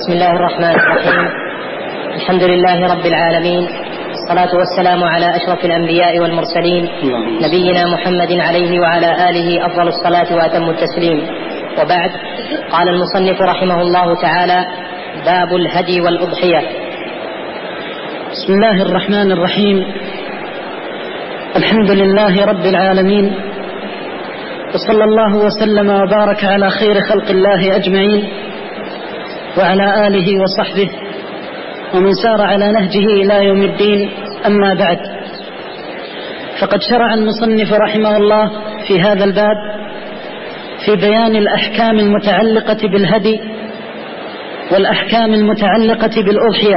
بسم الله الرحمن الرحيم. الحمد لله رب العالمين، الصلاة والسلام على أشرف الأنبياء والمرسلين نبينا محمد عليه وعلى آله أفضل الصلاة وأتم التسليم. وبعد، قال المصنف رحمه الله تعالى: باب الهدي والأضحية. بسم الله الرحمن الرحيم. الحمد لله رب العالمين، وصلى الله وسلم وبارك على خير خلق الله أجمعين وعلى آله وصحبه ومن سار على نهجه إلى يوم الدين. أما بعد، فقد شرع المصنف رحمه الله في هذا الباب في بيان الأحكام المتعلقة بالهدي والأحكام المتعلقة بالأضحية.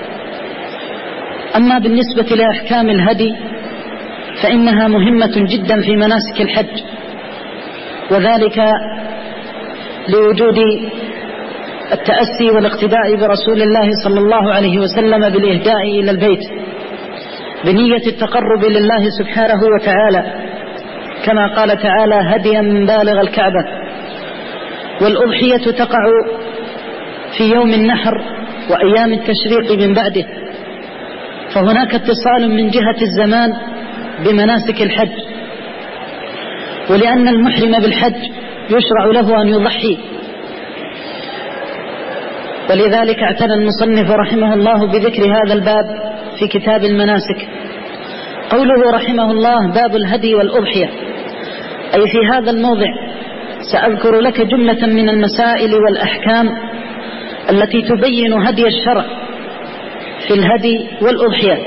أما بالنسبة لأحكام الهدي فإنها مهمة جدا في مناسك الحج، وذلك لوجود التأسي والاقتداء برسول الله صلى الله عليه وسلم بالإهداء إلى البيت بنية التقرب لله سبحانه وتعالى، كما قال تعالى: هديا بالغ الكعبة. والأضحية تقع في يوم النحر وأيام التشريق من بعده، فهناك اتصال من جهة الزمان بمناسك الحج. ولأن المحرم بالحج يشرع له أن يضحي، ولذلك اعتنى المصنف رحمه الله بذكر هذا الباب في كتاب المناسك. قوله رحمه الله: باب الهدي والأضحية، أي في هذا الموضع سأذكر لك جملة من المسائل والأحكام التي تبين هدي الشرع في الهدي والأضحية.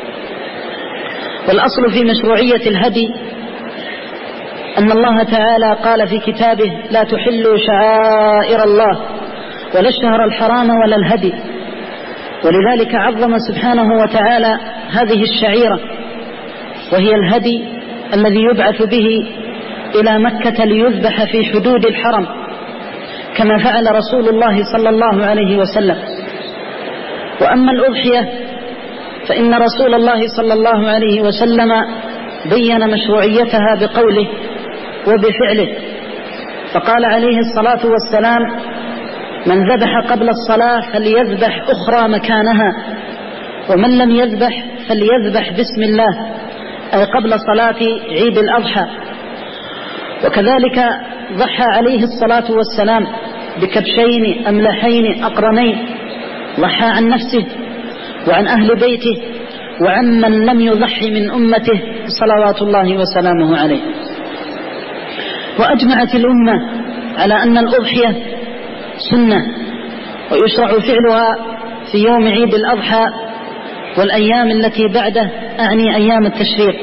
والأصل في مشروعية الهدي أن الله تعالى قال في كتابه: لا تحلوا شعائر الله ولا الشهر الحرام ولا الهدي. ولذلك عظم سبحانه وتعالى هذه الشعيرة، وهي الهدي الذي يبعث به إلى مكة ليذبح في حدود الحرم، كما فعل رسول الله صلى الله عليه وسلم. وأما الأضحية فإن رسول الله صلى الله عليه وسلم بين مشروعيتها بقوله وبفعله، فقال عليه الصلاة والسلام: من ذبح قبل الصلاة فليذبح أخرى مكانها، ومن لم يذبح فليذبح بسم الله، أي قبل صلاة عيد الأضحى. وكذلك ضحى عليه الصلاة والسلام بكبشين أملحين أقرنين، ضحى عن نفسه وعن أهل بيته وعن من لم يضحي من أمته صلوات الله وسلامه عليه. وأجمعت الأمة على أن الأضحية سنة، ويشرع فعلها في يوم عيد الأضحى والأيام التي بعده، أعني أيام التشريق.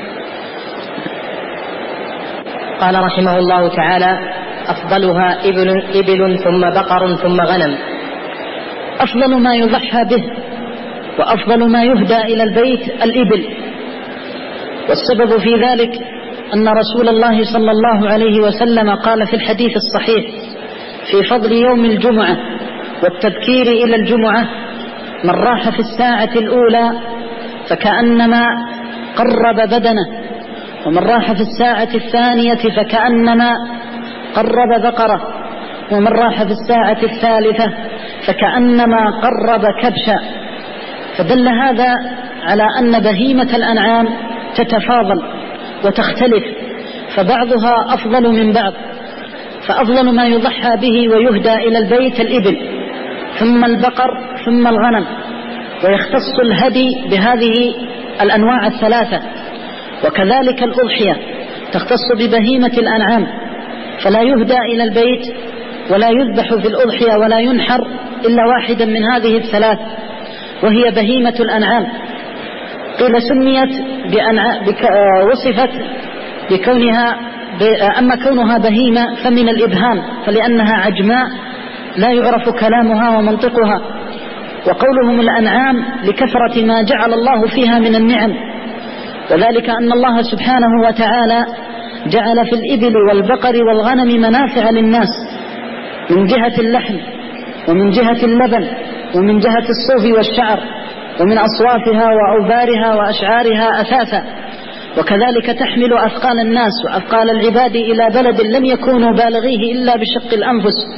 قال رحمه الله تعالى: أفضلها إبل ثم بقر ثم غنم. أفضل ما يضحى به وأفضل ما يهدى إلى البيت الإبل، والسبب في ذلك أن رسول الله صلى الله عليه وسلم قال في الحديث الصحيح في فضل يوم الجمعة والتبكير إلى الجمعة: من راح في الساعة الأولى فكأنما قرب بدنه، ومن راح في الساعة الثانية فكأنما قرب بقرة، ومن راح في الساعة الثالثة فكأنما قرب كبشا. فدل هذا على أن بهيمة الأنعام تتفاضل وتختلف، فبعضها أفضل من بعض. فأفضل ما يضحى به ويهدى إلى البيت الإبل، ثم البقر، ثم الغنم. ويختص الهدي بهذه الأنواع الثلاثة. وكذلك الأضحية تختص ببهيمة الأنعام، فلا يهدى إلى البيت ولا يذبح في الأضحية ولا ينحر إلا واحدا من هذه الثلاث، وهي بهيمة الأنعام. قيل سميت وصفت بكونها، أما كونها بهيمة فمن الإبهام، فلأنها عجماء لا يعرف كلامها ومنطقها. وقولهم الأنعام لكثرة ما جعل الله فيها من النعم، وذلك أن الله سبحانه وتعالى جعل في الإبل والبقر والغنم منافع للناس، من جهة اللحم ومن جهة اللبن ومن جهة الصوف والشعر ومن أصوافها وأوبارها وأشعارها أثاثا. وكذلك تحمل أثقال الناس وأثقال العباد إلى بلد لم يكونوا بالغيه إلا بشق الأنفس،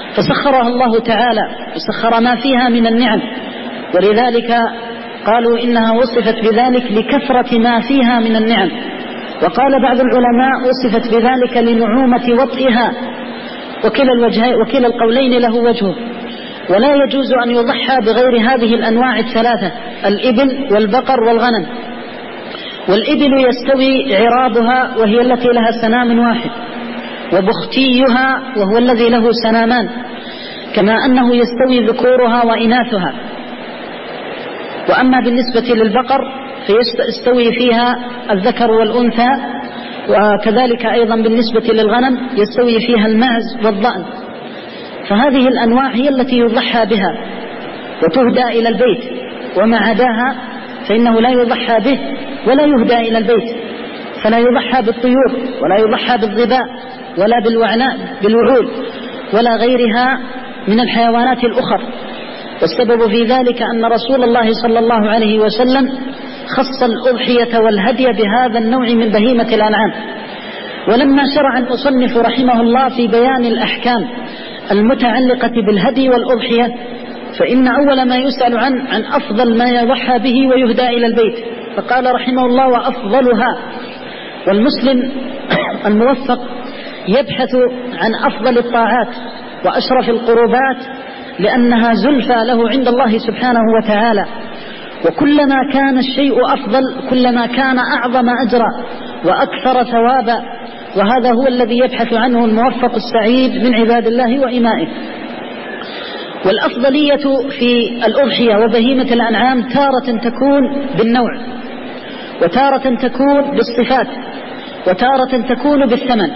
فسخرها الله تعالى وسخر ما فيها من النعم، ولذلك قالوا إنها وصفت بذلك لكثرة ما فيها من النعم. وقال بعض العلماء وصفت بذلك لنعومة وطئها، وكلا القولين له وجهه. ولا يجوز أن يضحى بغير هذه الأنواع الثلاثة: الإبل والبقر والغنم. والإبل يستوي عرابها وهي التي لها سنام واحد، وبختيها وهو الذي له سنامان، كما أنه يستوي ذكورها وإناثها. وأما بالنسبة للبقر فيستوي فيها الذكر والأنثى، وكذلك أيضا بالنسبة للغنم يستوي فيها المعز والضأن. فهذه الأنواع هي التي يضحى بها وتهدى إلى البيت، وما عداها فإنه لا يضحى به ولا يهدى إلى البيت. فلا يضحى بالطيور ولا يضحى بالظباء ولا بالوعول ولا غيرها من الحيوانات الأخرى. والسبب في ذلك أن رسول الله صلى الله عليه وسلم خص الأضحية والهدي بهذا النوع من بهيمة الأنعام. ولما شرع المصنف رحمه الله في بيان الأحكام المتعلقة بالهدي والأضحية، فإن أول ما يسأل عن أفضل ما يضحى به ويهدى إلى البيت، فقال رحمه الله: وأفضلها. والمسلم الموفق يبحث عن أفضل الطاعات وأشرف القربات، لأنها زلفى له عند الله سبحانه وتعالى. وكلما كان الشيء أفضل كلما كان أعظم أجرا وأكثر ثوابا، وهذا هو الذي يبحث عنه الموفق السعيد من عباد الله وإمائه. والأفضلية في الأضحية وبهيمة الأنعام تارة تكون بالنوع، وتارة تكون بالصفات، وتارة تكون بالثمن.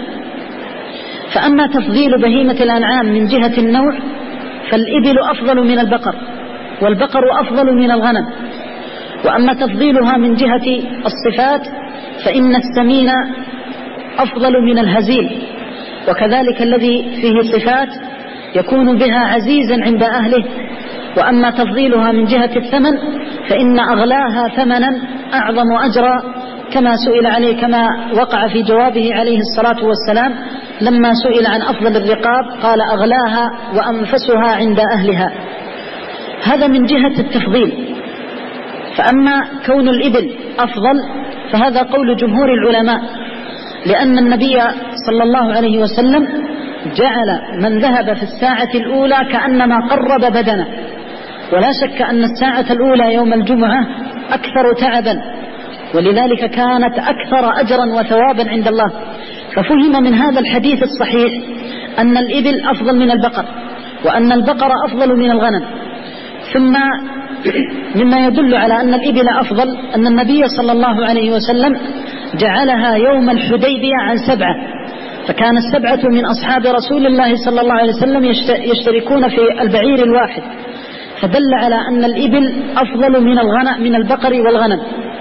فأما تفضيل بهيمة الأنعام من جهة النوع فالإبل أفضل من البقر، والبقر أفضل من الغنم. وأما تفضيلها من جهة الصفات فإن السمين أفضل من الهزيل، وكذلك الذي فيه صفات يكون بها عزيزا عند أهله. وأما تفضيلها من جهة الثمن فإن أغلاها ثمنا أعظم أجرا، كما سئل عليه، كما وقع في جوابه عليه الصلاة والسلام لما سئل عن أفضل الرقاب قال: أغلاها وأنفسها عند أهلها. هذا من جهة التفضيل. فأما كون الإبل أفضل فهذا قول جمهور العلماء، لأن النبي صلى الله عليه وسلم جعل من ذهب في الساعة الأولى كأنما قرب بدنه. ولا شك أن الساعة الأولى يوم الجمعة أكثر تعبا، ولذلك كانت أكثر أجرا وثوابا عند الله. ففهم من هذا الحديث الصحيح أن الإبل أفضل من البقر، وأن البقر أفضل من الغنم. ثم مما يدل على أن الإبل أفضل أن النبي صلى الله عليه وسلم جعلها يوم الحديبية عن 7، فكان 7 من أصحاب رسول الله صلى الله عليه وسلم يشتركون في البعير الواحد، فدل على أن الإبل أفضل من البقر والغنم.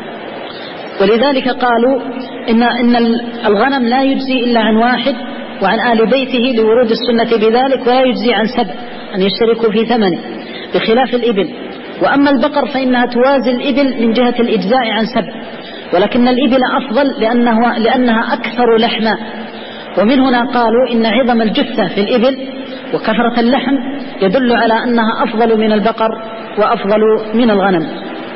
ولذلك قالوا إن الغنم لا يجزي إلا عن 1 وعن آل بيته لورود السنة بذلك، ولا يجزي عن 7 أن يشتركوا في ثمنه بخلاف الإبل. وأما البقر فإنها توازي الإبل من جهة الإجزاء عن 7، ولكن الإبل أفضل لأنها أكثر لحما. ومن هنا قالوا إن عظم الجثة في الإبل وكثرة اللحم يدل على أنها أفضل من البقر وأفضل من الغنم.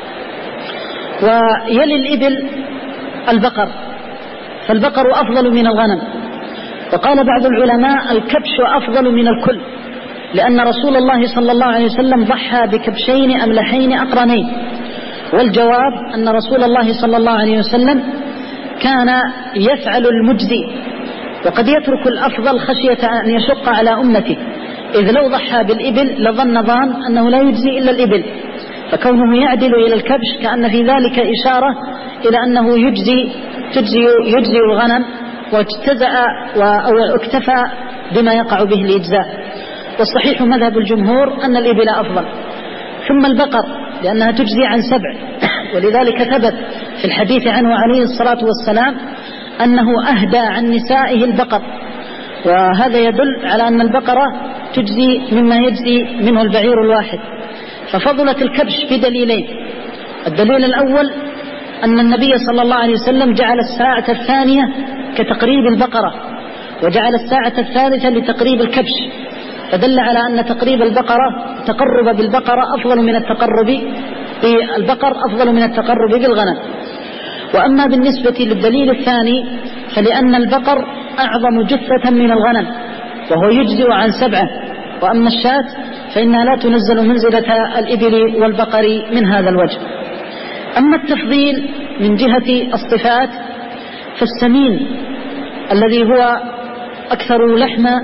ويلي الإبل البقر، فالبقر أفضل من الغنم. وقال بعض العلماء: الكبش أفضل من الكل، لأن رسول الله صلى الله عليه وسلم ضحى بكبشين أملحين أقرنين. والجواب أن رسول الله صلى الله عليه وسلم كان يفعل المجزي، وقد يترك الأفضل خشية أن يشق على أمته، إذ لو ضحى بالإبل لظن ظان أنه لا يجزي إلا الإبل، فكونه يعدل إلى الكبش كأن في ذلك إشارة إلى أنه يجزي الغنم واجتزأ أو اكتفى بما يقع به الإجزاء. والصحيح مذهب الجمهور أن الإبل أفضل. ثم البقر لأنها تجزي عن 7، ولذلك ثبت في الحديث عنه عليه الصلاة والسلام أنه أهدى عن نسائه البقر، وهذا يدل على أن البقرة تجزي مما يجزي منه البعير الواحد. ففضلت الكبش بدليلين: الدليل الأول أن النبي صلى الله عليه وسلم جعل الساعة الثانية كتقريب البقرة، وجعل الساعة الثالثة لتقريب الكبش، فدل على أن التقرب بالبقرة أفضل من التقرب بالبقر أفضل من التقرب بالغنم. وأما بالنسبة للدليل الثاني فلأن البقر أعظم جثة من الغنم وهو يجزئ عن 7، وأما الشاة فإنها لا تنزل منزلة الإبل والبقر من هذا الوجه. أما التفضيل من جهة الصفات فالسمين الذي هو أكثر لحما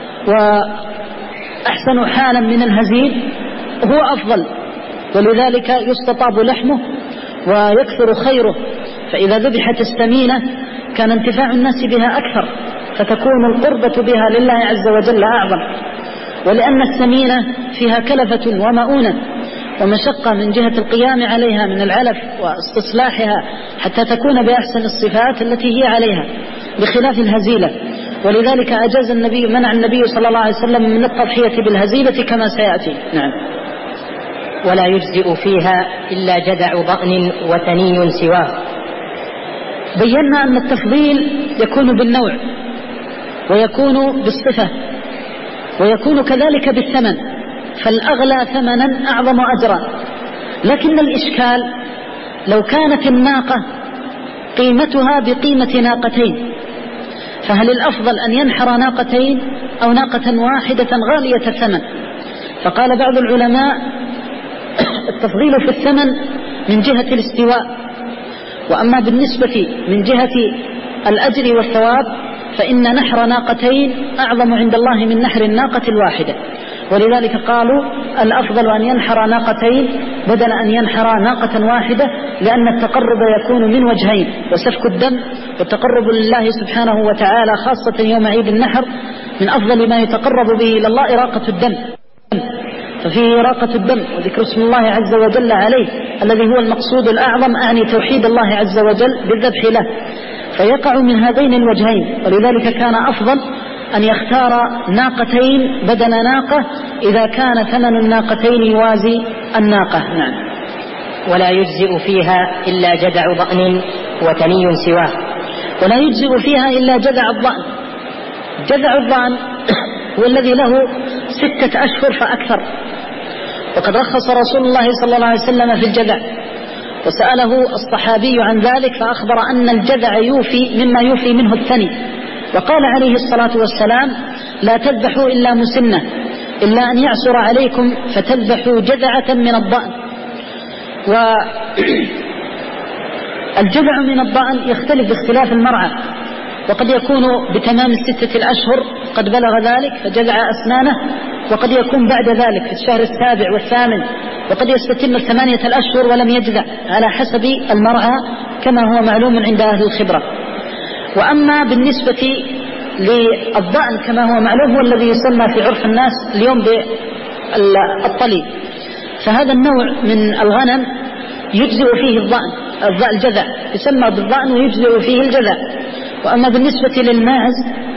وأحسن حالا من الهزيل هو أفضل، ولذلك يستطاب لحمه ويكثر خيره، فإذا ذبحت السمينة كان انتفاع الناس بها أكثر، فتكون القربة بها لله عز وجل أعظم. ولأن السمينة فيها كلفة ومؤونة ومشقة من جهة القيام عليها من العلف واستصلاحها حتى تكون بأحسن الصفات التي هي عليها بخلاف الهزيلة، ولذلك أجاز النبي منع النبي صلى الله عليه وسلم من التضحية بالهزيلة كما سيأتي. نعم. ولا يجزئ فيها إلا جذع ضأن وثني سواه. بينا أن التفضيل يكون بالنوع ويكون بالصفة ويكون كذلك بالثمن، فالأغلى ثمنا أعظم أجرا. لكن الإشكال لو كانت الناقة قيمتها بقيمة ناقتين، فهل الأفضل أن ينحر ناقتين أو ناقة واحدة غالية الثمن؟ فقال بعض العلماء التفضيل في الثمن من جهة الاستواء، وأما بالنسبة من جهة الأجر والثواب فإن نحر ناقتين أعظم عند الله من نحر الناقة الواحدة، ولذلك قالوا الأفضل أن ينحر ناقتين بدل أن ينحر ناقة واحدة، لأن التقرب يكون من وجهين، وسفك الدم والتقرب لله سبحانه وتعالى خاصة يوم عيد النحر من أفضل ما يتقرب به إلى الله إراقة الدم، ففيه إراقة الدم وذكر اسم الله عز وجل عليه الذي هو المقصود الأعظم، أعني توحيد الله عز وجل بالذبح له، فيقع من هذين الوجهين. ولذلك كان أفضل أن يختار ناقتين بدل ناقة إذا كان ثمن الناقتين يوازي الناقة. نعم. ولا يجزئ فيها إلا جذع ضأن وثني سواه. ولا يجزئ فيها إلا جذع الضأن. جذع الضأن هو الذي له 6 أشهر فأكثر، وقد رخص رسول الله صلى الله عليه وسلم في الجذع، وسأله الصحابي عن ذلك فأخبر أن الجذع يوفي مما يوفي منه الثني، وقال عليه الصلاة والسلام لا تذبحوا إلا مسنة إلا أن يعسر عليكم فتذبحوا جذعة من الضأن. والجذع من الضأن يختلف باختلاف المرعى، وقد يكون بتمام 6 أشهر قد بلغ ذلك فجذع أسنانه، وقد يكون بعد ذلك في الشهر 7 والثامن، وقد يستتم 8 أشهر ولم يجذع على حسب المرعى كما هو معلوم عند أهل الخبرة. وأما بالنسبة للضأن كما هو معلوم هو الذي يسمى في عرف الناس اليوم بالطلي، فهذا النوع من الغنم يجزئ فيه الجذع يسمى بالضأن ويجزئ فيه الجذع. وأما بالنسبة للماعز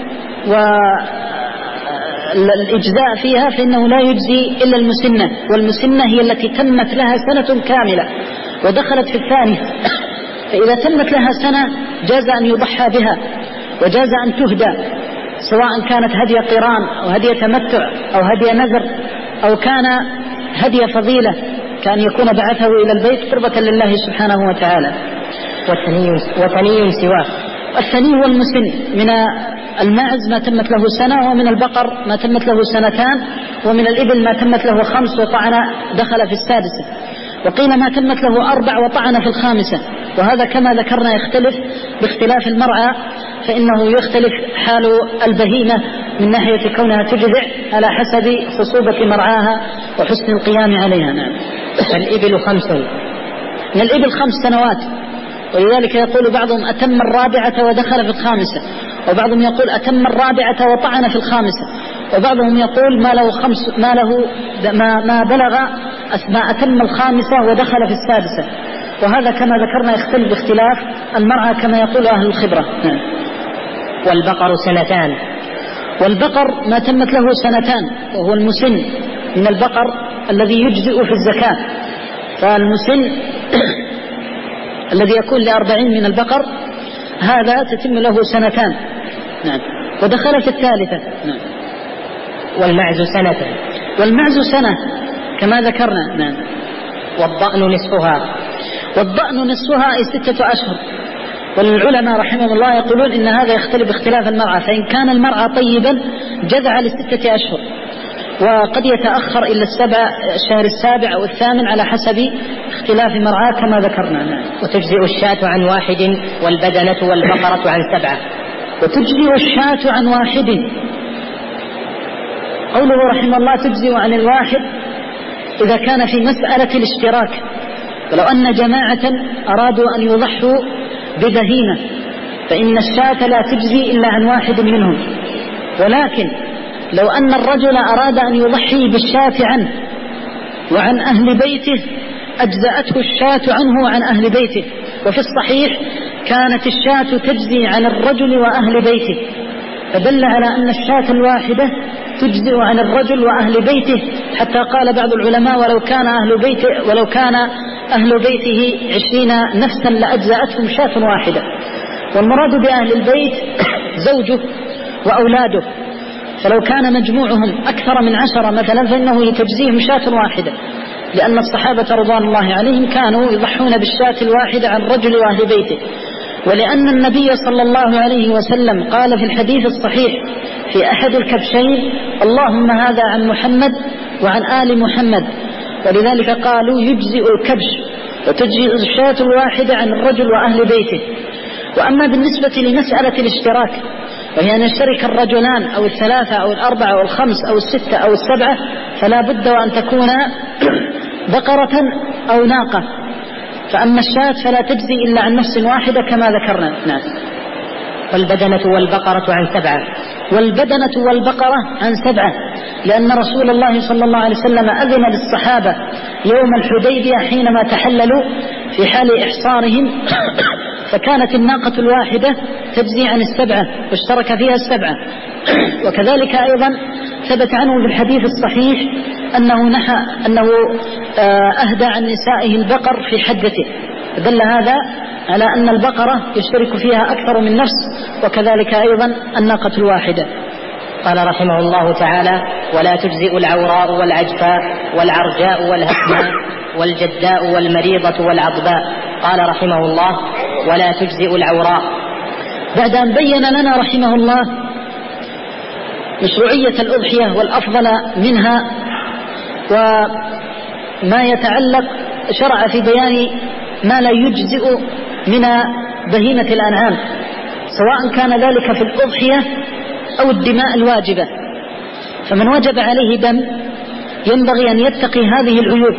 والإجزاء فيها فإنه لا يجزي إلا المسنة، والمسنة هي التي تمت لها سنة كاملة ودخلت في الثانية، فإذا تمت لها سنة جاز أن يضحى بها وجاز أن تهدى، سواء كانت هدي قران أو هدي تمتع أو هدي نذر أو كان هدي فضيلة كأن يكون بعثه إلى البيت قربة لله سبحانه وتعالى. وثني سواه. الثني هو المسن، من الماعز ما تمت له سنة، ومن البقر ما تمت له 2، ومن الإبل ما تمت له 5 وطعن دخل في 6، وقيل ما تمت له 4 وطعن في 5، وهذا كما ذكرنا يختلف باختلاف المرعى، فإنه يختلف حال البهيمة من ناحية كونها تجذع على حسب خصوبة مرعاها وحسن القيام عليها. نعم. الإبل 5. من الإبل 5 سنوات، ولذلك يقول بعضهم أتم 4 ودخل في 5، وبعضهم يقول أتم 4 وطعن في 5، وبعضهم يقول ما بلغ ما أتم 5 ودخل في 6، وهذا كما ذكرنا يختلف باختلاف المرعى كما يقول أهل الخبرة. والبقر 2. والبقر ما تمت له 2 وهو المسن من البقر الذي يجزئ في الزكاة، فالمسن الذي يكون ل40 من البقر هذا تتم له 2. نعم. ودخل في 3. نعم. والمعز سنة. والمعز سنة كما ذكرنا. نعم. والضأن نصفها. والضأن نصفها أي 6 أشهر. والعلماء رحمهم الله يقولون إن هذا يختلف باختلاف المرعى، فإن كان المرعى طيبا جذع ل6 أشهر، وقد يتأخر إلى الشهر السابع أو الثامن على حسب اختلاف مرعاه كما ذكرنا. وتجزئ الشاة عن 1 والبدنة والبقرة عن 7. وتجزئ الشاة عن 1. قوله رحمه الله تجزئ عن 1 إذا كان في مسألة الاشتراك، ولو أن جماعة أرادوا أن يضحوا ببهيمة فإن الشاة لا تجزي إلا عن 1 منهم. ولكن لو أن الرجل أراد أن يضحي بالشاة عنه وعن أهل بيته أجزأته الشاة عنه وعن أهل بيته. وفي الصحيح كانت الشاة تجزي عن الرجل وأهل بيته، فدل على أن الشاة الواحدة تجزئ عن الرجل وأهل بيته، حتى قال بعض العلماء ولو كان أهل بيته 20 نفسا لأجزأتهم شاة واحدة. والمراد بأهل البيت زوجه وأولاده، فلو كان مجموعهم أكثر من 10 مثلا فإنه تجزيهم شاة واحدة، لأن الصحابة رضوان الله عليهم كانوا يضحون بالشاة الواحدة عن الرجل وأهل بيته. ولأن النبي صلى الله عليه وسلم قال في الحديث الصحيح في أحد الكبشين اللهم هذا عن محمد وعن آل محمد، ولذلك قالوا يجزئ الكبش وتجزئ الشاة الواحدة عن الرجل وأهل بيته. وأما بالنسبة لمسألة الاشتراك وهي أن يشترك الرجلان أو 3 أو 4 أو 5 أو 6 أو 7 فلا بد وأن تكون بقرة أو ناقة. فأما الشاة فلا تجزي إلا عن نفس واحدة كما ذكرنا. نعم. والبدنة والبقرة عن 7. والبدنة والبقرة عن 7 لأن رسول الله صلى الله عليه وسلم أذن للصحابة يوم الحديبية حينما تحللوا في حال إحصارهم فكانت الناقة الواحدة تجزي عن 7 واشترك فيها 7. وكذلك أيضا ثبت عنه في الحديث الصحيح أنه أهدى عن نسائه البقر في حجته، دل هذا على أن البقرة يشترك فيها أكثر من نفس، وكذلك أيضا الناقة الواحدة. قال رحمه الله تعالى ولا تجزئ العوراء والعجفاء والعرجاء والهكماء والجداء والمريضة والعضباء. قال رحمه الله ولا تجزئ العوراء، بعد أن بين لنا رحمه الله مشروعية الأضحية والأفضل منها وما يتعلق، شرع في بيان ما لا يجزئ من بهيمة الأنعام سواء كان ذلك في الأضحية أو الدماء الواجبة. فمن وجب عليه دم ينبغي أن يتقي هذه العيوب.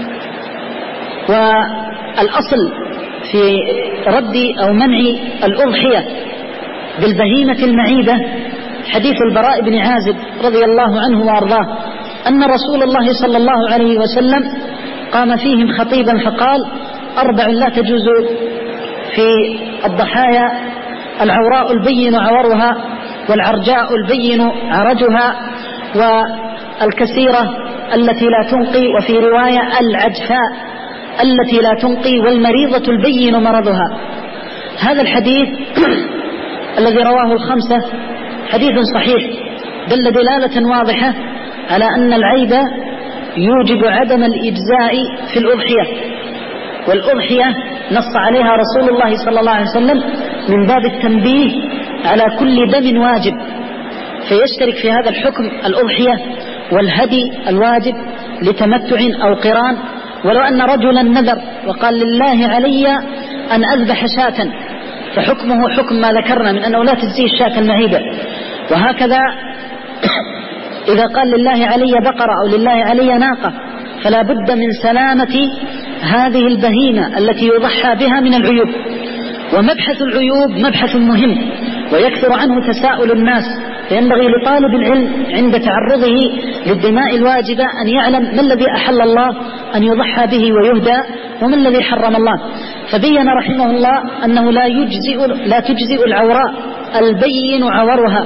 والأصل في رد أو منع الأضحية بالبهيمة المعيبة حديث البراء بن عازب رضي الله عنه وأرضاه أن رسول الله صلى الله عليه وسلم قام فيهم خطيبا فقال 4 لا تجوز في الضحايا: العوراء البين عورها، والعرجاء البين عرجها، والكثيرة التي لا تنقي، وفي رواية العجفاء التي لا تنقي، والمريضة البين مرضها. هذا الحديث الذي رواه الخمسة حديث صحيح دل دلالة واضحة على أن العيب يوجب عدم الإجزاء في الأضحية، والأضحية نص عليها رسول الله صلى الله عليه وسلم من باب التنبيه على كل دم واجب، فيشترك في هذا الحكم الأضحية والهدي الواجب لتمتع أو قران. ولو أن رجلا نذر وقال لله علي أن أذبح شاة فحكمه حكم ما ذكرنا من أنه لا تجزيه الشاة المعيبة. وهكذا إذا قال لله علي بقرة أو لله علي ناقة فلا بد من سلامة هذه البهيمة التي يضحى بها من العيوب. ومبحث العيوب مبحث مهم ويكثر عنه تساؤل الناس، فينبغي لطالب العلم عند تعرضه للدماء الواجبة أن يعلم ما الذي أحل الله أن يضحى به ويهدى وما الذي حرم الله. فبين رحمه الله أنه لا تجزئ العوراء البين عورها.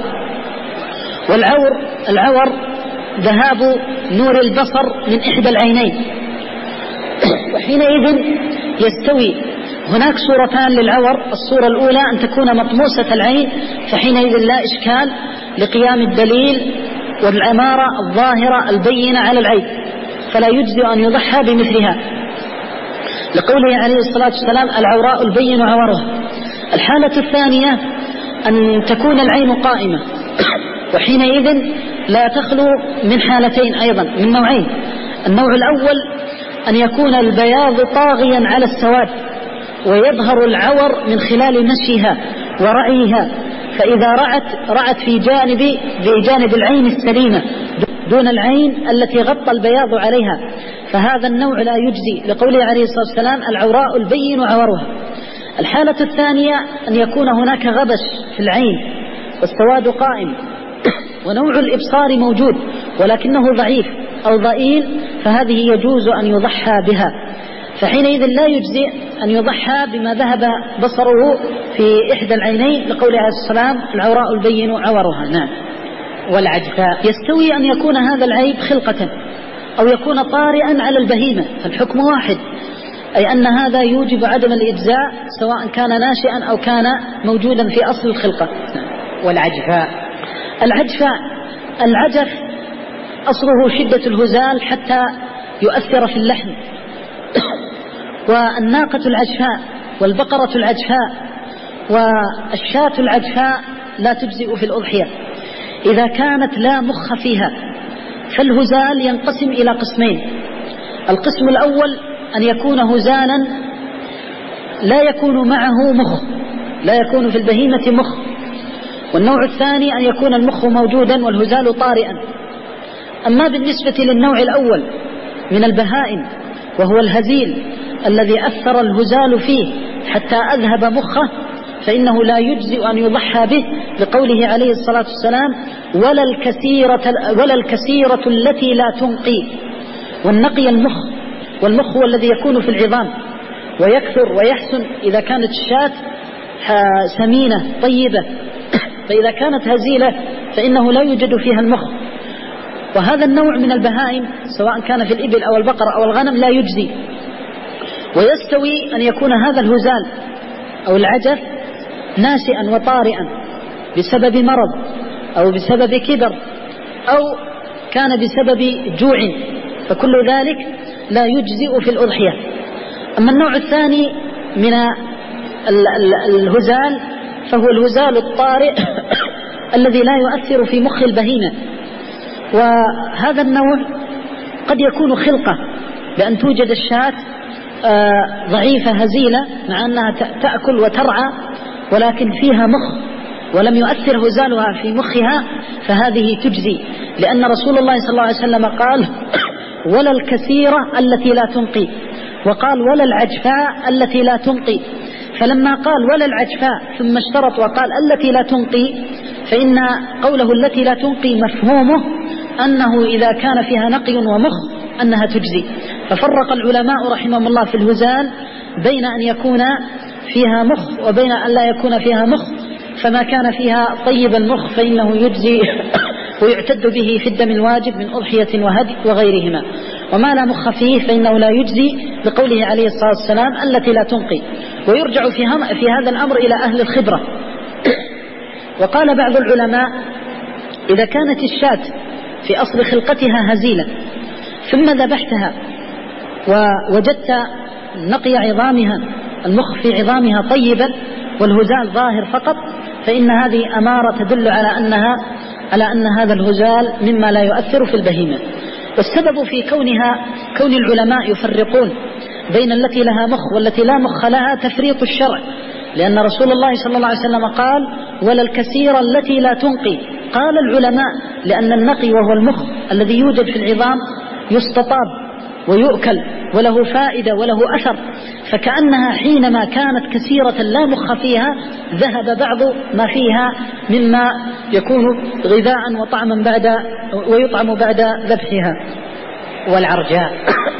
والعور ذهاب نور البصر من إحدى العينين، وحينئذ يستوي هناك صورتان للعور: الصورة الأولى أن تكون مطموسة العين، فحينئذ لا إشكال لقيام الدليل والعمارة الظاهرة البينة على العيب، فلا يجزئ أن يضحى بمثلها، لقوله عليه الصلاة والسلام: العوراء البين عورها. الحالة الثانية أن تكون العين قائمة، وحينئذ لا تخلو من حالتين أيضا، من نوعين. النوع الأول أن يكون البياض طاغيا على السواد، ويظهر العور من خلال مشيها ورعيها، فإذا رعت في جانب العين السليمة دون العين التي غطى البياض عليها، فهذا النوع لا يجزي، لقوله عليه الصلاة والسلام: العوراء البين عورها. الحالة الثانية أن يكون هناك غبش في العين والسواد قائم، ونوع الإبصار موجود ولكنه ضعيف أو ضئيل، فهذه يجوز أن يضحى بها، فحينئذ لا يجزئ أن يضحى بما ذهب بصره في إحدى العينين، لقوله عليه السلام: العوراء البين عورها. نعم. والعجفاء يستوي أن يكون هذا العيب خلقة أو يكون طارئا على البهيمة، فالحكم واحد، أي أن هذا يوجب عدم الإجزاء سواء كان ناشئا أو كان موجودا في أصل الخلقة. والعجفاء العجف أصله شدة الهزال حتى يؤثر في اللحم، والناقة العجفاء والبقرة العجفاء والشاة العجفاء لا تجزئ في الأضحية إذا كانت لا مخ فيها. فالهزال ينقسم إلى قسمين: القسم الأول أن يكون هزالا لا يكون معه مخ، لا يكون في البهيمة مخ، والنوع الثاني أن يكون المخ موجودا والهزال طارئا. أما بالنسبة للنوع الأول من البهائم وهو الهزيل الذي أثر الهزال فيه حتى أذهب مخه، فإنه لا يجزئ أن يضحى به، لقوله عليه الصلاة والسلام: ولا الكثيرة التي لا تنقي. والنقي المخ، والمخ هو الذي يكون في العظام ويكثر ويحسن إذا كانت الشاة سمينة طيبة، فإذا كانت هزيلة فإنه لا يوجد فيها المخ. وهذا النوع من البهائم سواء كان في الإبل أو البقرة أو الغنم لا يجزي. ويستوي أن يكون هذا الهزال أو العجف ناشئا وطارئا بسبب مرض أو بسبب كبر أو كان بسبب جوع، فكل ذلك لا يجزئ في الأضحية. أما النوع الثاني من الهزال فهو الهزال الطارئ الذي لا يؤثر في مخ البهيمة، وهذا النوع قد يكون خلقة، بأن توجد الشاة ضعيفة هزيلة مع أنها تأكل وترعى ولكن فيها مخ ولم يؤثر هزالها في مخها، فهذه تجزي، لأن رسول الله صلى الله عليه وسلم قال: ولا الكثيرة التي لا تنقي، وقال: ولا العجفاء التي لا تنقي. فلما قال ولا العجفاء ثم اشترط وقال التي لا تنقي، فإن قوله التي لا تنقي مفهومه أنه إذا كان فيها نقي ومخ أنها تجزي. ففرق العلماء رحمهم الله في الهزال بين أن يكون فيها مخ وبين أن لا يكون فيها مخ، فما كان فيها طيب المخ فإنه يجزي ويعتد به في الدم الواجب من أضحية وهدي وغيرهما، وما لا مخ فيه فإنه لا يجزي، بقوله عليه الصلاة والسلام: التي لا تنقي. ويرجع في هذا الأمر إلى أهل الخبرة. وقال بعض العلماء: إذا كانت الشاة في أصل خلقتها هزيلة ثم ذبحتها ووجدت نقي عظامها، المخ في عظامها طيبا والهزال ظاهر فقط، فإن هذه أمارة تدل على أن هذا الهزال مما لا يؤثر في البهيمة. والسبب في كون العلماء يفرقون بين التي لها مخ والتي لا مخ لها تفريط الشرع، لأن رسول الله صلى الله عليه وسلم قال: ولا الكثير التي لا تنقي. قال العلماء: لأن النقي وهو المخ الذي يوجد في العظام يستطاب ويؤكل وله فائدة وله أثر، فكأنها حينما كانت كثيرة لا مخ فيها ذهب بعض ما فيها مما يكون غذاء وطعما ويطعم بعد ذبحها. والعرجاء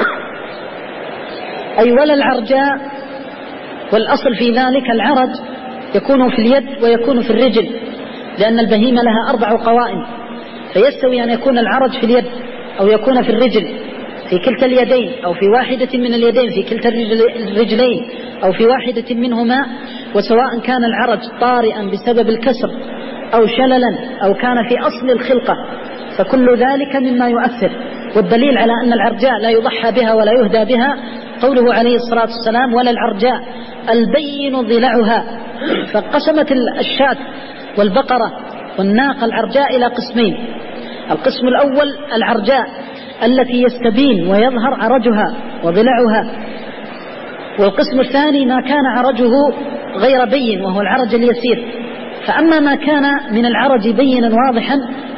أي ولا العرجاء، والأصل في ذلك العرج يكون في اليد ويكون في الرجل، لأن البهيمة لها 4 قوائم، فيستوي أن يكون العرج في اليد أو يكون في الرجل في كلتا اليدين أو في واحدة من اليدين في كلتا الرجلين أو في واحدة منهما. وسواء كان العرج طارئا بسبب الكسر أو شللا أو كان في أصل الخلقة فكل ذلك مما يؤثر. والدليل على أن العرجاء لا يضحى بها ولا يهدى بها قوله عليه الصلاة والسلام: ولا العرجاء البين ضلعها. فقسمت الشاة والبقرة والناقة العرجاء إلى قسمين: القسم الأول العرجاء التي يستبين ويظهر عرجها وضلعها، والقسم الثاني ما كان عرجه غير بين وهو العرج اليسير. فأما ما كان من العرج بينا واضحا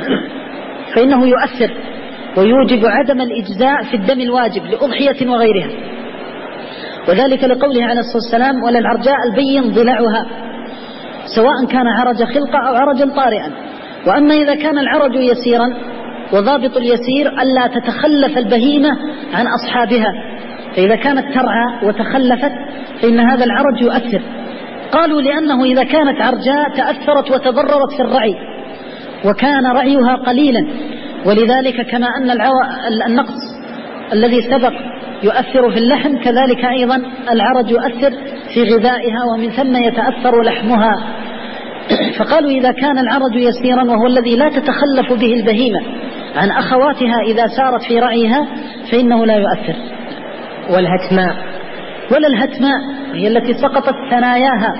فإنه يؤثر ويوجب عدم الإجزاء في الدم الواجب لأضحية وغيرها، وذلك لقوله عليه الصلاة والسلام: ولا العرجاء البين ضلعها، سواء كان عرج خلقة أو عرجا طارئا. وأما إذا كان العرج يسيرا، وضابط اليسير ألا تتخلف البهيمة عن أصحابها، فإذا كانت ترعى وتخلفت فإن هذا العرج يؤثر. قالوا لأنه إذا كانت عرجاء تأثرت وتضررت في الرعي وكان رعيها قليلا، ولذلك كما أن النقص الذي سبق يؤثر في اللحم، كذلك أيضا العرج يؤثر في غذائها ومن ثم يتأثر لحمها. فقالوا إذا كان العرج يسيرا وهو الذي لا تتخلف به البهيمة عن أخواتها إذا سارت في رعيها فإنه لا يؤثر. والهتماء، ولا الهتماء هي التي سقطت ثناياها،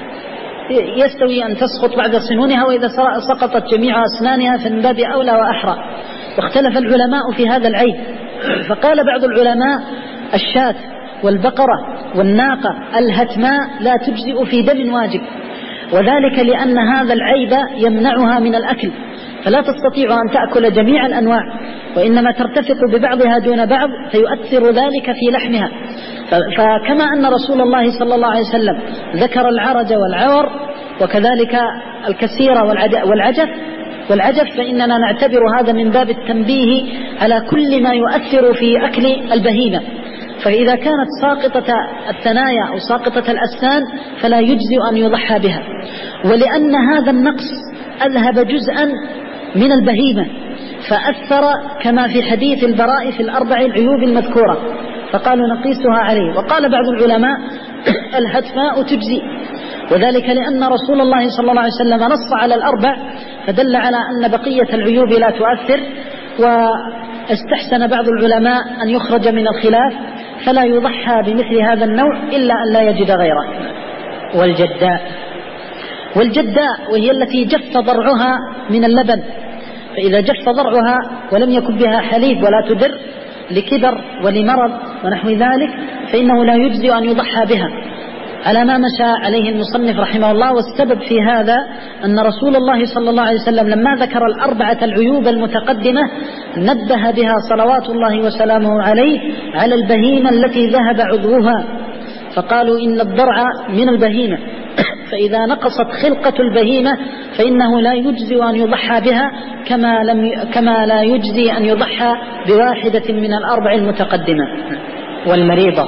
يستوي أن تسقط بعد سنونها، وإذا سقطت جميع أسنانها فمن باب أولى وأحرى. واختلف العلماء في هذا العيب، فقال بعض العلماء: الشاة والبقرة والناقة الهتماء لا تجزئ في دم واجب، وذلك لأن هذا العيب يمنعها من الأكل، فلا تستطيع أن تأكل جميع الأنواع، وإنما ترتفق ببعضها دون بعض فيؤثر ذلك في لحمها. فكما أن رسول الله صلى الله عليه وسلم ذكر العرج والعور وكذلك الكسير والعجف، فإننا نعتبر هذا من باب التنبيه على كل ما يؤثر في أكل البهيمة. فإذا كانت ساقطة الثنايا أو ساقطة الأسنان فلا يجزئ أن يضحى بها، ولأن هذا النقص أذهب جزءا من البهيمة فأثر كما في حديث البراء في الأربع العيوب المذكورة، فقالوا نقيسها عليه. وقال بعض العلماء: الهتماء تجزي، وذلك لأن رسول الله صلى الله عليه وسلم نص على الأربع فدل على أن بقية العيوب لا تؤثر. واستحسن بعض العلماء أن يخرج من الخلاف فلا يضحى بمثل هذا النوع إلا أن لا يجد غيره. والجداء وهي التي جف ضرعها من اللبن، فإذا جف ضرعها ولم يكن بها حليب ولا تدر لكبر ولمرض ونحو ذلك فإنه لا يجزئ أن يضحى بها، على ما مشى عليه المصنف رحمه الله. والسبب في هذا أن رسول الله صلى الله عليه وسلم لما ذكر الأربعة العيوب المتقدمة نبه بها صلوات الله وسلامه عليه على البهيمة التي ذهب عضوها، فقالوا إن الضرع من البهيمة، فإذا نقصت خلقة البهيمة فإنه لا يجزي أن يضحى بها كما لا يجزي أن يضحى بواحدة من الأربع المتقدمة. والمريضة،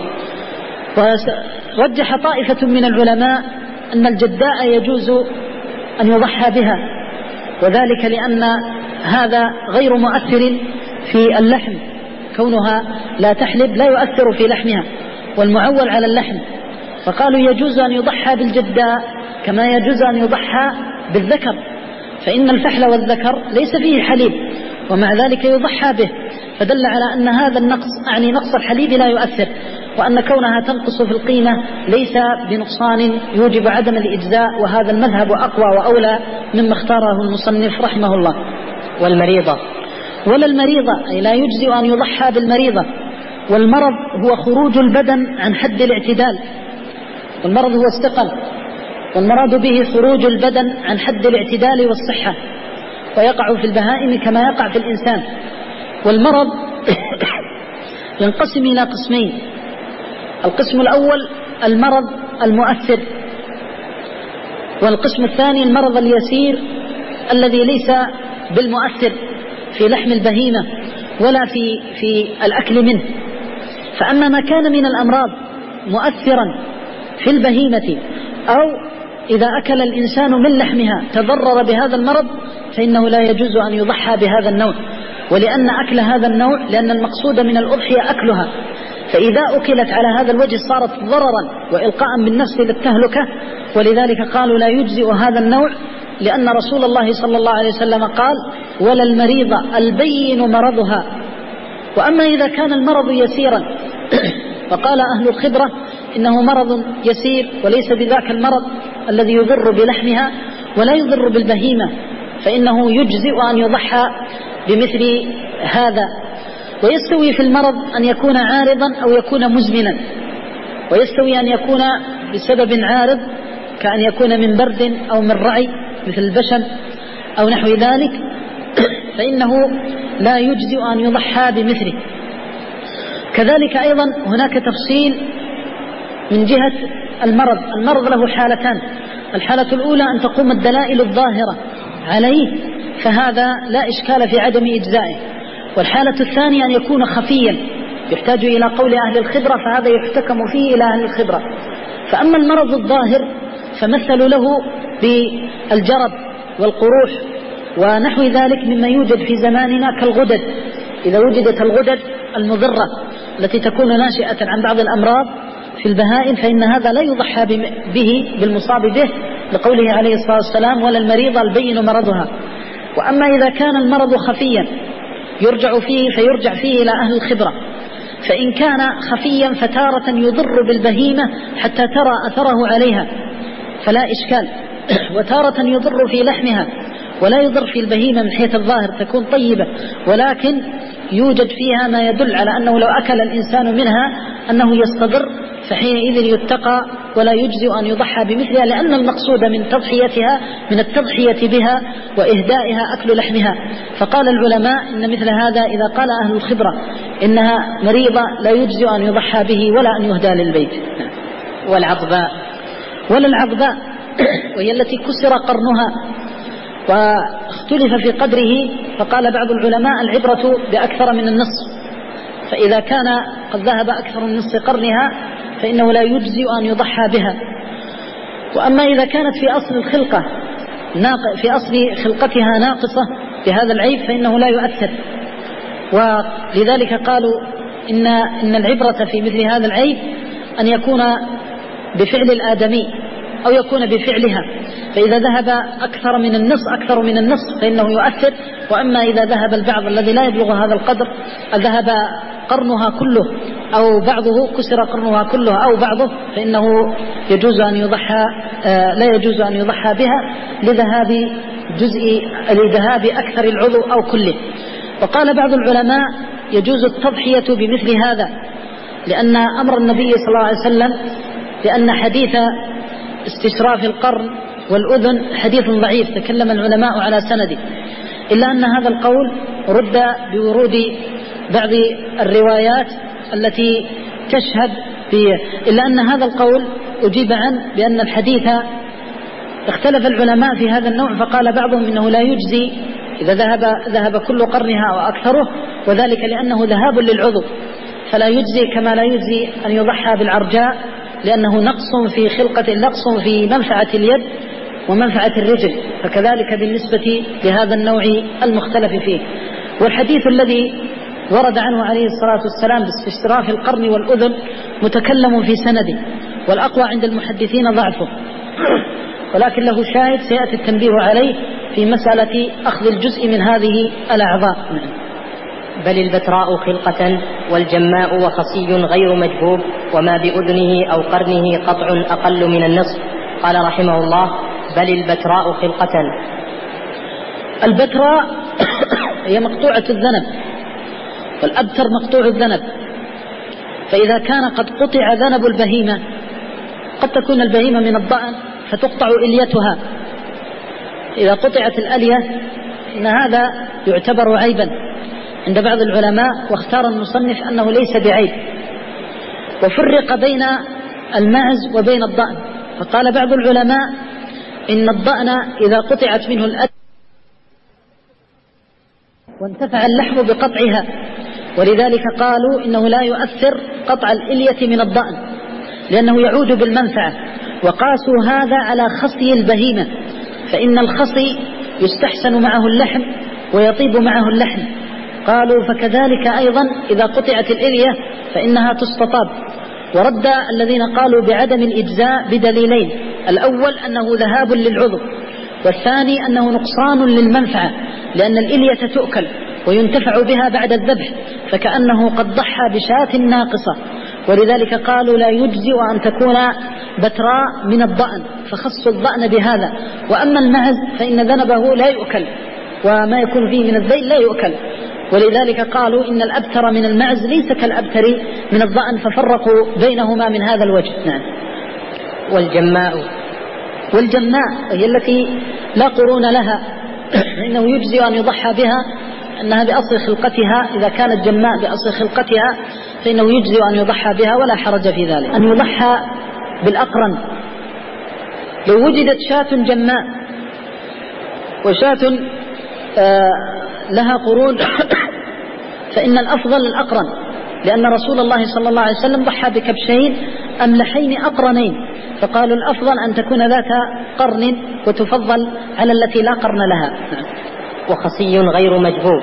ورجح طائفة من العلماء أن الجداء يجوز أن يضحى بها، وذلك لأن هذا غير مؤثر في اللحم، كونها لا تحلب لا يؤثر في لحمها، والمعول على اللحم، فقالوا يجوز أن يضحى بالجداء كما يجوز أن يضحى بالذكر، فإن الفحل والذكر ليس فيه حليب ومع ذلك يضحى به، فدل على أن هذا النقص يعني نقص الحليب لا يؤثر، وأن كونها تنقص في القيمة ليس بنقصان يوجب عدم الإجزاء، وهذا المذهب أقوى وأولى مما اختاره المصنف رحمه الله. والمريضة، ولا المريضة أي لا يجزئ أن يضحى بالمريضة. والمرض هو خروج البدن عن حد الاعتدال، والمرض هو الثقل، والمراد به خروج البدن عن حد الاعتدال والصحة، ويقع في البهائم كما يقع في الإنسان. والمرض ينقسم إلى قسمين: القسم الأول المرض المؤثر، والقسم الثاني المرض اليسير الذي ليس بالمؤثر في لحم البهيمة ولا في الأكل منه. فأما ما كان من الأمراض مؤثرا في البهيمة أو إذا أكل الإنسان من لحمها تضرر بهذا المرض فإنه لا يجوز أن يضحى بهذا النوع، ولأن أكل هذا النوع لأن المقصود من الأضحية أكلها، فإذا أكلت على هذا الوجه صارت ضررا وإلقاء بالنفس للتهلكة، ولذلك قالوا لا يجزئ هذا النوع لأن رسول الله صلى الله عليه وسلم قال: ولا المريض البين مرضها. وأما إذا كان المرض يسيرا فقال أهل الخبرة إنه مرض يسير وليس بذاك المرض الذي يضر بلحمها ولا يضر بالبهيمة، فإنه يجزئ أن يضحى بمثل هذا. ويستوي في المرض أن يكون عارضا أو يكون مزمنا، ويستوي أن يكون بسبب عارض كأن يكون من برد أو من رعي مثل البشم أو نحو ذلك، فإنه لا يجزئ أن يضحى بمثله. كذلك أيضا هناك تفصيل من جهة المرض له حالتان: الحالة الأولى أن تقوم الدلائل الظاهرة عليه فهذا لا إشكال في عدم إجزائه، والحالة الثانية أن يكون خفيا يحتاج إلى قول أهل الخبرة فهذا يحتكم فيه إلى أهل الخبرة. فأما المرض الظاهر فمثلوا له بالجرب والقروح ونحو ذلك مما يوجد في زماننا كالغدد. إذا وجدت الغدد المضرة التي تكون ناشئة عن بعض الأمراض في البهائم فإن هذا لا يضحى به بالمصاب به، لقوله عليه الصلاة والسلام: ولا المريض البين مرضها. وأما إذا كان المرض خفيا يرجع فيه إلى أهل الخبرة، فإن كان خفيا فتارة يضر بالبهيمة حتى ترى أثره عليها فلا إشكال، وتارة يضر في لحمها ولا يضر في البهيمة من حيث الظاهر تكون طيبة، ولكن يوجد فيها ما يدل على أنه لو أكل الإنسان منها أنه يستضر، فحينئذ يتقى ولا يجزئ أن يضحى بمثلها، لأن المقصود من تضحيتها من التضحية بها وإهدائها أكل لحمها. فقال العلماء إن مثل هذا إذا قال أهل الخبرة إنها مريضة لا يجزئ أن يضحى به ولا أن يهدى للبيت. ولا العضباء وهي التي كسر قرنها واختلف في قدره، فقال بعض العلماء العبرة بأكثر من النصف، فإذا كان قد ذهب أكثر من نصف قرنها فإنه لا يجزئ أن يضحى بها. وأما إذا كانت في أصل خلقتها ناقصة بهذا العيب فإنه لا يؤثر، ولذلك قالوا إن العبرة في مثل هذا العيب أن يكون بفعل الآدمي أو يكون بفعلها، فإذا ذهب أكثر من النصف فإنه يؤثر. وأما إذا ذهب البعض الذي لا يبلغ هذا القدر ذهب قرنها كله أو بعضه كسر قرنها كله أو بعضه فإنه لا يجوز أن يضحى بها لذهاب أكثر العضو أو كله. وقال بعض العلماء يجوز التضحية بمثل هذا، لأن أمر النبي صلى الله عليه وسلم لأن حديث استشراف القرن والأذن حديث ضعيف تكلم العلماء على سنده، إلا أن هذا القول رد بورود بعض الروايات التي تشهد إلا أن هذا القول أجيب عنه بأن الحديث اختلف العلماء في هذا النوع، فقال بعضهم إنه لا يجزي إذا ذهب كل قرنها وأكثره، وذلك لأنه ذهاب للعضو فلا يجزي كما لا يجزي أن يضحى بالعرجاء، لأنه نقص في خلقة، نقص في منفعة اليد ومنفعة الرجل، فكذلك بالنسبة لهذا النوع المختلف فيه. والحديث الذي ورد عنه عليه الصلاة والسلام باستشراف القرن والأذن متكلم في سنده، والأقوى عند المحدثين ضعفه، ولكن له شاهد سيأتي التنبيه عليه في مسألة أخذ الجزء من هذه الأعضاء. بل البتراء خلقة والجماء وخصي غير مجبوب، وما بأذنه أو قرنه قطع أقل من النصف. قال رحمه الله: بل البتراء خلقة. البتراء هي مقطوعة الذنب، والأبتر مقطوع الذنب، فإذا كان قد قطع ذنب البهيمة، قد تكون البهيمة من الضأن فتقطع إليتها، إذا قطعت الألية إن هذا يعتبر عيبا عند بعض العلماء، واختار المصنف أنه ليس بعيب. وفرق بين المعز وبين الضأن، فقال بعض العلماء إن الضأن إذا قطعت منه الألية وانتفع اللحم بقطعها، ولذلك قالوا إنه لا يؤثر قطع الإلية من الضأن لأنه يعود بالمنفعة. وقاسوا هذا على خصي البهيمة، فإن الخصي يستحسن معه اللحم ويطيب معه اللحم، قالوا فكذلك أيضا إذا قطعت الإلية فإنها تستطاب. ورد الذين قالوا بعدم الإجزاء بدليلين: الأول أنه ذهاب للعضو، والثاني أنه نقصان للمنفعة، لأن الإلية تؤكل وينتفع بها بعد الذبح، فكأنه قد ضحى بشاة ناقصة، ولذلك قالوا لا يجزئ أن تكون بتراء من الضأن، فخصوا الضأن بهذا. وأما المعز فإن ذنبه لا يؤكل، وما يكون فيه من الذيل لا يؤكل، ولذلك قالوا إن الأبتر من المعز ليس كالأبتر من الضأن، ففرقوا بينهما من هذا الوجه. نعم. والجماء هي التي لا قرون لها، إنه يجزي أن يضحى بها أنها بأصل خلقتها، إذا كانت جماء بأصل خلقتها فإنه يجزي أن يضحى بها ولا حرج في ذلك. أن يضحى بالأقرن، لو وجدت شاة جماء وشاة لها قرون فإن الأفضل الأقرن، لأن رسول الله صلى الله عليه وسلم ضحى بكبشين أملحين أقرنين، فقالوا الأفضل أن تكون ذات قرن وتفضل على التي لا قرن لها. وخصي غير مجبوب.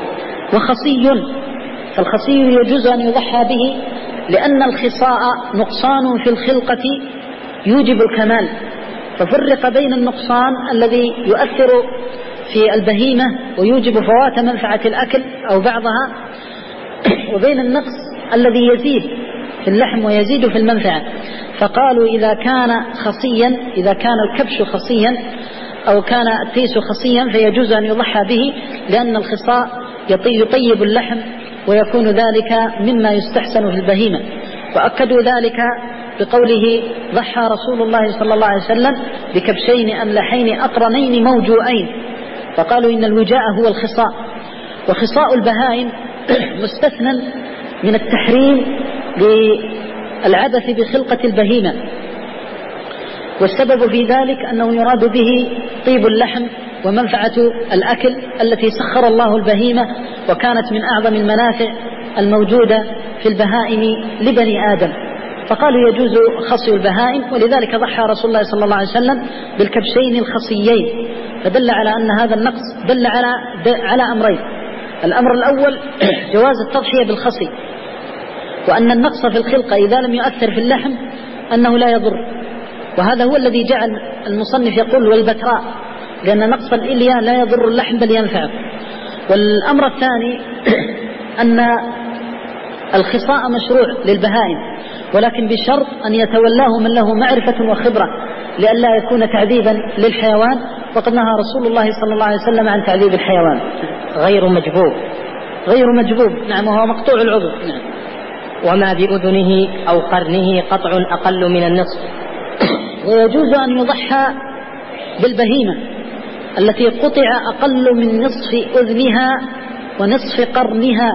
فالخصي يجوز أن يضحى به، لأن الخصاء نقصان في الخلقة يوجب الكمال، ففرق بين النقصان الذي يؤثر في البهيمة ويوجب فوات منفعة الأكل أو بعضها، وبين النقص الذي يزيد في اللحم ويزيد في المنفعة. فقالوا إذا كان الكبش خصيا أو كان التيس خصيا فيجوز أن يضحى به، لأن الخصاء يطيب اللحم ويكون ذلك مما يستحسن في البهيمة. وأكدوا ذلك بقوله ضحى رسول الله صلى الله عليه وسلم بكبشين أملحين أقرنين موجوئين، فقالوا إن الوجاء هو الخصاء. وخصاء البهائم مستثنى من التحريم للعبث بخلقة البهيمة، والسبب في ذلك أنه يراد به طيب اللحم ومنفعة الأكل التي سخر الله البهيمة، وكانت من أعظم المنافع الموجودة في البهائم لبني آدم، فقالوا يجوز خصي البهائم. ولذلك ضحى رسول الله صلى الله عليه وسلم بالكبشين الخصيين، فدل على أن هذا النقص دل على أمرين: الأمر الأول جواز التضحية بالخصي، وأن النقص في الخلقة إذا لم يؤثر في اللحم أنه لا يضر، وهذا هو الذي جعل المصنف يقول والبتراء، لأن نقص الإلية لا يضر اللحم بل ينفعه. والأمر الثاني أن الخصاء مشروع للبهائم، ولكن بشرط أن يتولاه من له معرفة وخبرة، لئلا يكون تعذيبا للحيوان، وقد نهى رسول الله صلى الله عليه وسلم عن تعذيب الحيوان. غير مجبوب. نعم، وهو مقطوع العضو. نعم. وما بأذنه أو قرنه قطع أقل من النصف. ويجوز أن يضحى بالبهيمة التي قطع أقل من نصف أذنها ونصف قرنها،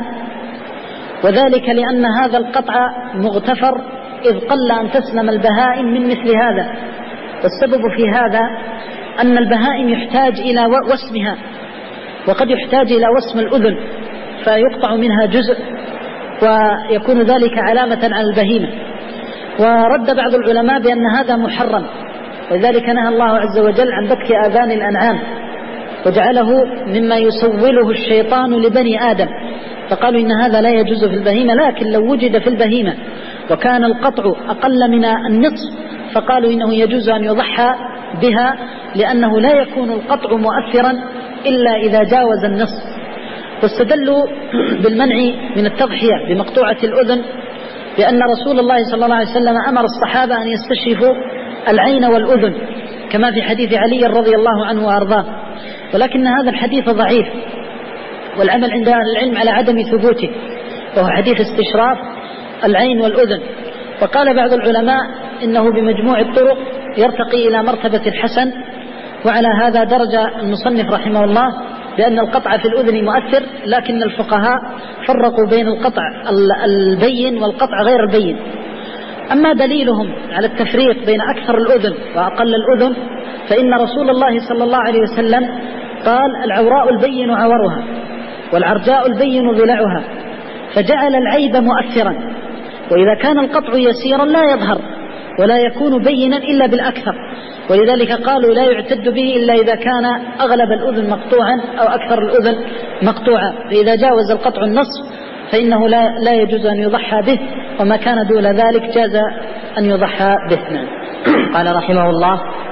وذلك لأن هذا القطع مغتفر، إذ قل أن تسلم البهائم من مثل هذا. والسبب في هذا أن البهائم يحتاج إلى وسمها، وقد يحتاج إلى وسم الأذن فيقطع منها جزء، ويكون ذلك علامة على البهيمة. ورد بعض العلماء بأن هذا محرم، ولذلك نهى الله عز وجل عن بتك آذان الأنعام، وجعله مما يسوله الشيطان لبني آدم، فقالوا إن هذا لا يجوز في البهيمة. لكن لو وجد في البهيمة وكان القطع أقل من النصف فقالوا إنه يجوز أن يضحى بها، لأنه لا يكون القطع مؤثرا إلا إذا جاوز النصف. واستدلوا بالمنع من التضحية بمقطوعة الأذن لأن رسول الله صلى الله عليه وسلم أمر الصحابة أن يستشرفوا العين والأذن، كما في حديث علي رضي الله عنه وأرضاه، ولكن هذا الحديث ضعيف، والعمل عند أهل العلم على عدم ثبوته، وهو حديث استشراف العين والأذن. وقال بعض العلماء إنه بمجموع الطرق يرتقي إلى مرتبة الحسن، وعلى هذا درج المصنف رحمه الله بأن القطع في الأذن مؤثر، لكن الفقهاء فرقوا بين القطع البين والقطع غير البين. أما دليلهم على التفريق بين أكثر الأذن وأقل الأذن فإن رسول الله صلى الله عليه وسلم قال: العوراء البين عورها والعرجاء البين ضلعها، فجعل العيب مؤثرا، وإذا كان القطع يسيرا لا يظهر ولا يكون بينا إلا بالأكثر، ولذلك قالوا لا يعتد به إلا إذا كان أغلب الأذن مقطوعا أو أكثر الأذن مقطوعا، فإذا جاوز القطع النصف فإنه لا يجوز أن يضحى به، وما كان دون ذلك جاز أن يضحى به. قال رحمه الله: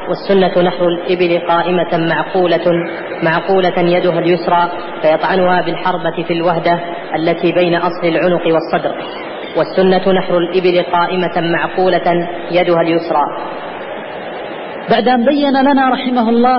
والسنة نحر الإبل قائمة معقولة يدها اليسرى فيطعنها بالحربة في الوهدة التي بين أصل العنق والصدر. والسنة نحر الإبل قائمة معقولة يدها اليسرى. بعد أن بين لنا رحمه الله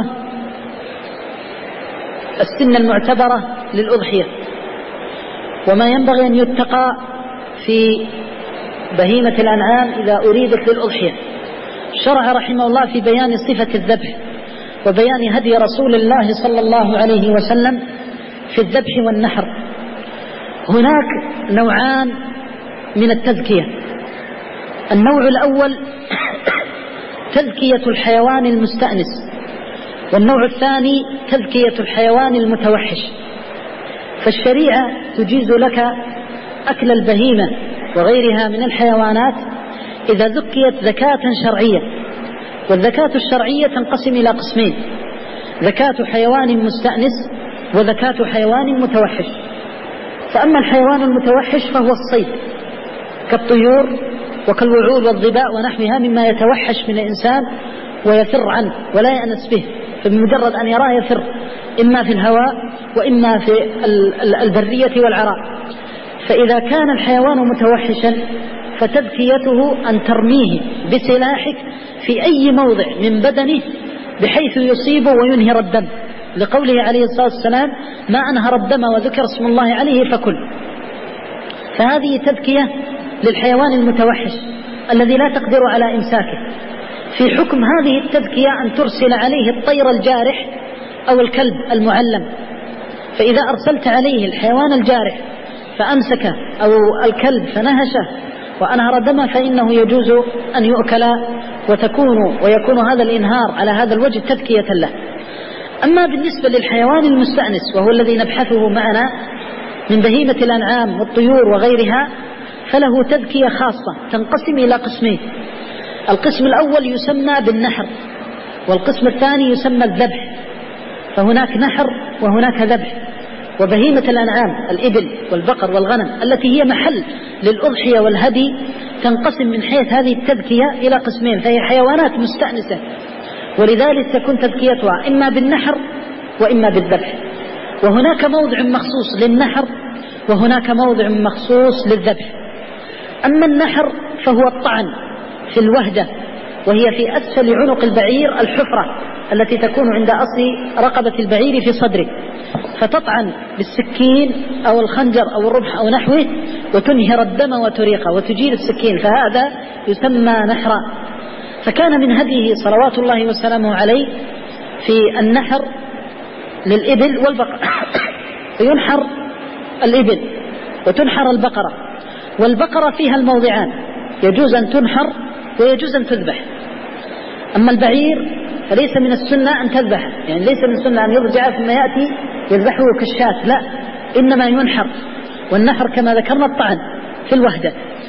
السنة المعتبرة للأضحية وما ينبغي أن يتقى في بهيمة الأنعام إذا أريدت للأضحية، شرع رحمه الله في بيان صفة الذبح وبيان هدي رسول الله صلى الله عليه وسلم في الذبح والنحر. هناك نوعان من التذكية. النوع الأول تذكية الحيوان المستأنس، والنوع الثاني تذكية الحيوان المتوحش. فالشريعة تجيز لك أكل البهيمة وغيرها من الحيوانات إذا ذكيت زكاة شرعية. والزكاة الشرعية تنقسم إلى قسمين: زكاة حيوان مستأنس وزكاة حيوان متوحش. فأما الحيوان المتوحش فهو الصيد كالطيور وكالوعول والظباء ونحوها مما يتوحش من الإنسان ويفر عنه ولا يأنس به، فبمجرد أن يراه يفر إما في الهواء وإما في البرية والعراء. فإذا كان الحيوان متوحشا فتذكيته أن ترميه بسلاحك في أي موضع من بدنه بحيث يصيبه وينهر الدم، لقوله عليه الصلاة والسلام: ما أنهر الدم وذكر اسم الله عليه فكل. فهذه تذكية للحيوان المتوحش الذي لا تقدر على إمساكه. في حكم هذه التذكية أن ترسل عليه الطير الجارح أو الكلب المعلم. فإذا أرسلت عليه الحيوان الجارح فأمسك أو الكلب فنهشه وأنهر دمه فإنه يجوز أن يؤكل ويكون هذا الإنهار على هذا الوجه تذكية له. أما بالنسبة للحيوان المستأنس وهو الذي نبحثه معنا من بهيمة الأنعام والطيور وغيرها فله تذكية خاصة تنقسم إلى قسمين: القسم الأول يسمى بالنحر، والقسم الثاني يسمى الذبح. فهناك نحر وهناك ذبح. وبهيمة الأنعام الإبل والبقر والغنم التي هي محل للأضحية والهدي تنقسم من حيث هذه التذكية إلى قسمين، فهي حيوانات مستأنسة، ولذلك تكون تذكيتها إما بالنحر وإما بالذبح. وهناك موضع مخصوص للنحر وهناك موضع مخصوص للذبح. أما النحر فهو الطعن في الوهدة، وهي في أسفل عنق البعير الحفرة التي تكون عند أصل رقبة البعير في صدره، فتطعن بالسكين أو الخنجر أو الرمح أو نحوه وتنهر الدم وتريقه وتجيل السكين، فهذا يسمى نحرا. فكان من هديه صلوات الله وسلامه عليه في النحر للإبل والبقر فينحر الإبل وتنحر البقرة، والبقرة فيها الموضعان: يجوز أن تنحر ويجوز أن تذبح. أما البعير فليس من السنة أن تذبح، يعني ليس من السنة أن يرجع ثم يأتي يذبحه كالشاة، لا، إنما ينحر. والنحر كما ذكرنا الطعن في الوهدة.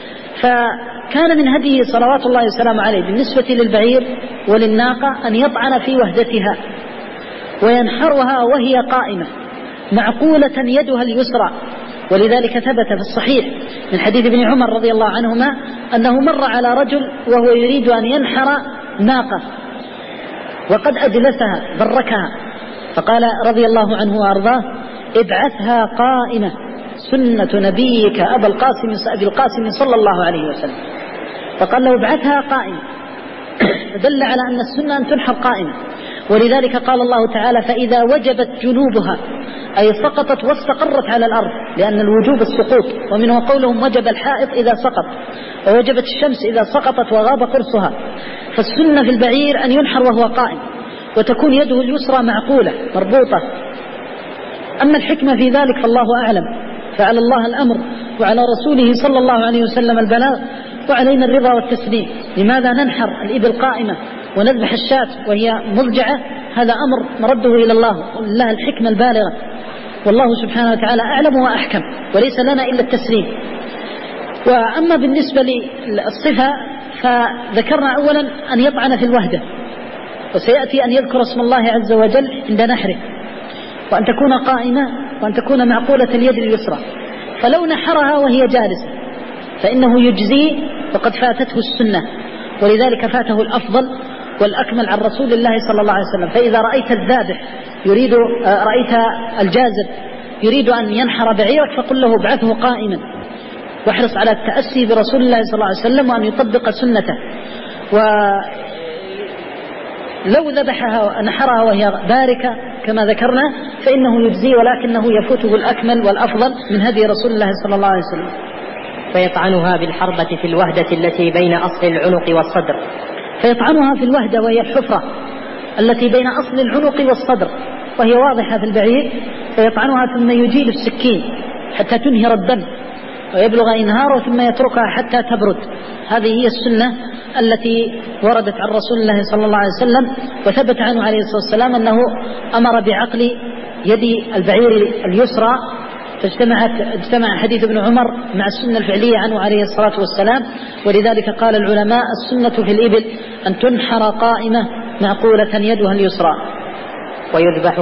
فكان من هديه صلوات الله وسلامه عليه بالنسبة للبعير وللناقة أن يطعن في وهدتها وينحرها وهي قائمة معقولة يدها اليسرى. ولذلك ثبت في الصحيح من حديث ابن عمر رضي الله عنهما أنه مر على رجل وهو يريد أن ينحر ناقة وقد أجلسها بركها، فقال رضي الله عنه وأرضاه: ابعثها قائمة، سنة نبيك أبي القاسم صلى الله عليه وسلم. فقال له: ابعثها قائمة، فدل على أن السنة أن تنحر قائمة. ولذلك قال الله تعالى: فإذا وجبت جنوبها، أي سقطت واستقرت على الأرض، لأن الوجوب السقوط، ومنه قولهم: وجب الحائط إذا سقط، ووجبت الشمس إذا سقطت وغاب قرصها. فالسنة في البعير أن ينحر وهو قائم، وتكون يده اليسرى معقولة مربوطة. أما الحكمة في ذلك فالله أعلم، فعلى الله الأمر وعلى رسوله صلى الله عليه وسلم البلاغ، وعلينا الرضا والتسليم. لماذا ننحر الإبل قائمة ونذبح الشاة وهي مضجعة؟ هذا أمر مرده إلى الله، ولله الحكمة البالغة، والله سبحانه وتعالى أعلم وأحكم، وليس لنا إلا التسليم. وأما بالنسبة للصفة فذكرنا أولا أن يطعن في الوهدة، وسيأتي أن يذكر اسم الله عز وجل عند نحره، وأن تكون قائمة، وأن تكون معقولة اليد اليسرى. فلو نحرها وهي جالسة فإنه يجزي وقد فاتته السنة، ولذلك فاته الأفضل، والأكمل عن رسول الله صلى الله عليه وسلم. فإذا رأيت الذابح رأيت الجازر يريد أن ينحر بعيرك فقل له ابعثه قائما، واحرص على التأسي برسول الله صلى الله عليه وسلم وأن يطبق سنته. ولو ذبحها ونحرها وهي باركة كما ذكرنا فإنه يجزي، ولكنه يفوته الأكمل والأفضل من هدي رسول الله صلى الله عليه وسلم. فيطعنها بالحربة في الوهدة التي بين أصل العنق والصدر. فيطعنها في الوهدة وهي الحفرة التي بين أصل العنق والصدر وهي واضحة في البعير، فيطعنها ثم يجيل السكين حتى تنهر الدم ويبلغ إنهاره ثم يتركها حتى تبرد. هذه هي السنة التي وردت عن رسول الله صلى الله عليه وسلم، وثبت عنه عليه الصلاة والسلام أنه أمر بعقل يد البعير اليسرى، فاجتمع حديث ابن عمر مع السنة الفعلية عنه عليه الصلاة والسلام. ولذلك قال العلماء السنة في الإبل أن تنحر قائمة معقولة يدها اليسرى. ويذبح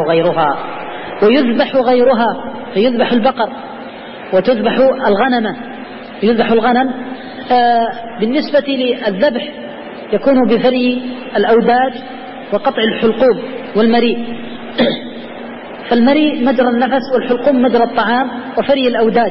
غيرها فيذبح البقر وتذبح الغنم. يذبح الغنم بالنسبة للذبح يكون بفري الأوداج وقطع الحلقوم والمريء. فالمريء مجرى النفس والحلقوم مجرى الطعام وفري الأوداج.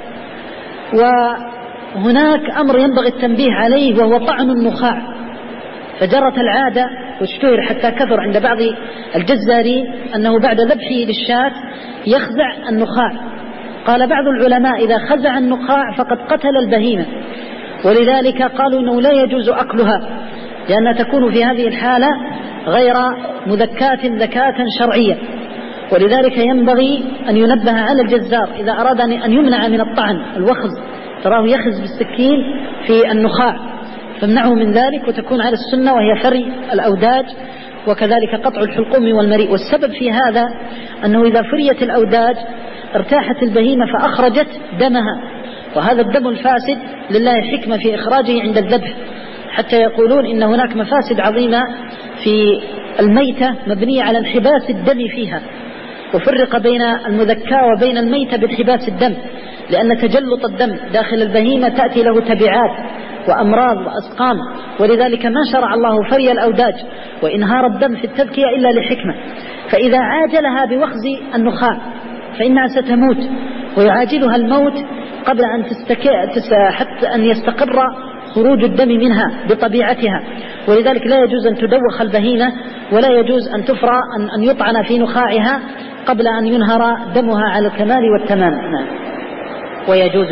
وهناك أمر ينبغي التنبيه عليه وهو طعن النخاع. فجرت العادة واشتهر حتى كثر عند بعض الجزارين أنه بعد ذبحه للشاة يخزع النخاع. قال بعض العلماء إذا خزع النخاع فقد قتل البهيمة، ولذلك قالوا إنه لا يجوز أكلها لأنها تكون في هذه الحالة غير مذكاة ذكاة شرعية. ولذلك ينبغي أن ينبه على الجزار إذا أراد أن يمنع من الطعن الوخز، تراه يخز بالسكين في النخاع، فامنعه من ذلك وتكون على السنة وهي فري الأوداج وكذلك قطع الحلقوم والمريء. والسبب في هذا أنه إذا فريت الأوداج ارتاحت البهيمة فأخرجت دمها، وهذا الدم الفاسد لله حكمة في إخراجه عند الذبح، حتى يقولون إن هناك مفاسد عظيمة في الميتة مبنية على انحباس الدم فيها، وفرق بين المذكاة وبين الميتة بانحباس الدم، لأن تجلط الدم داخل البهيمة تأتي له تبعات وأمراض وأسقام. ولذلك ما شرع الله فري الأوداج وإنهار الدم في التذكية إلا لحكمة. فإذا عاجلها بوخز النخاع فإنها ستموت، ويعاجلها الموت قبل أن حتى أن يستقر خروج الدم منها بطبيعتها. ولذلك لا يجوز أن تدوخ البهيمة ولا يجوز أن تفرى أن يطعن في نخاعها قبل أن ينهر دمها على الكمال والتمام. نعم. ويجوز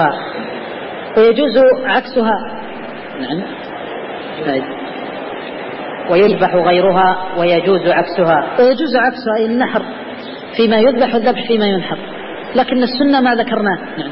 عكسها. نعم. ويذبح غيرها ويجوز عكسها. ويجوز عكسها أي النحر فيما يذبح والذبح فيما ينحر، لكن السنة ما ذكرناه. نعم.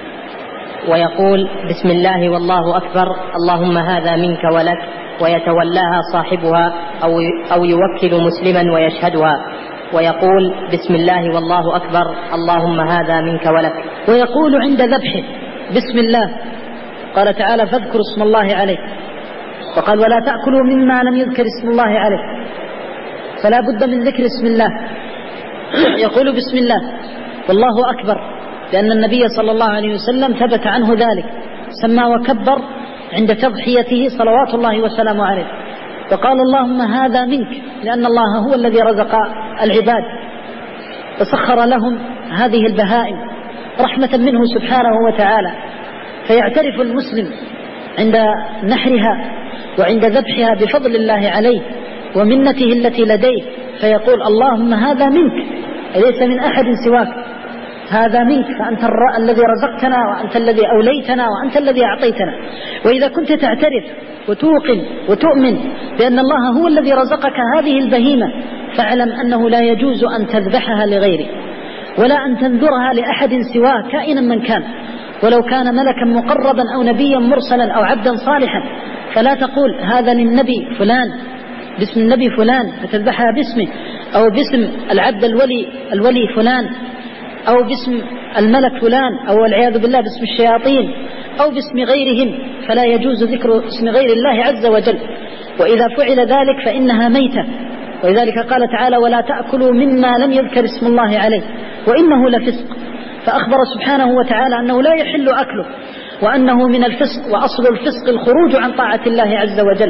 ويقول بسم الله والله أكبر اللهم هذا منك ولك، ويتولاها صاحبها أو يوكل مسلما ويشهدها، ويقول بسم الله والله أكبر اللهم هذا منك ولك. ويقول عند ذبحه بسم الله، قال تعالى فاذكروا اسم الله عليه، وقال ولا تأكلوا مما لم يذكر اسم الله عليه، فلا بد من ذكر اسم الله. يقول بسم الله والله أكبر، لأن النبي صلى الله عليه وسلم ثبت عنه ذلك، سمى وكبر عند تضحيته صلوات الله وسلامه عليه، وقال اللهم هذا منك، لأن الله هو الذي رزق العباد وسخر لهم هذه البهائم رحمة منه سبحانه وتعالى. فيعترف المسلم عند نحرها وعند ذبحها بفضل الله عليه ومنته التي لديه، فيقول اللهم هذا منك، أليس من أحد سواك، هذا منك، فأنت الذي رزقتنا وأنت الذي أوليتنا وأنت الذي أعطيتنا. وإذا كنت تعترف وتوقن وتؤمن بأن الله هو الذي رزقك هذه البهيمة، فاعلم أنه لا يجوز أن تذبحها لغيره ولا أن تنذرها لأحد سواه كائنا من كان، ولو كان ملكا مقربا أو نبيا مرسلا أو عبدا صالحا. فلا تقول هذا للنبي فلان باسم النبي فلان فتذبحها باسمه، أو باسم العبد الولي فلان، أو باسم الملك فلان، أو والعياذ بالله باسم الشياطين أو باسم غيرهم، فلا يجوز ذكر اسم غير الله عز وجل. وإذا فعل ذلك فإنها ميتة. ولذلك قال تعالى ولا تأكلوا مما لم يذكر اسم الله عليه وإنه لفسق، فأخبر سبحانه وتعالى أنه لا يحل أكله وأنه من الفسق، وأصل الفسق الخروج عن طاعة الله عز وجل.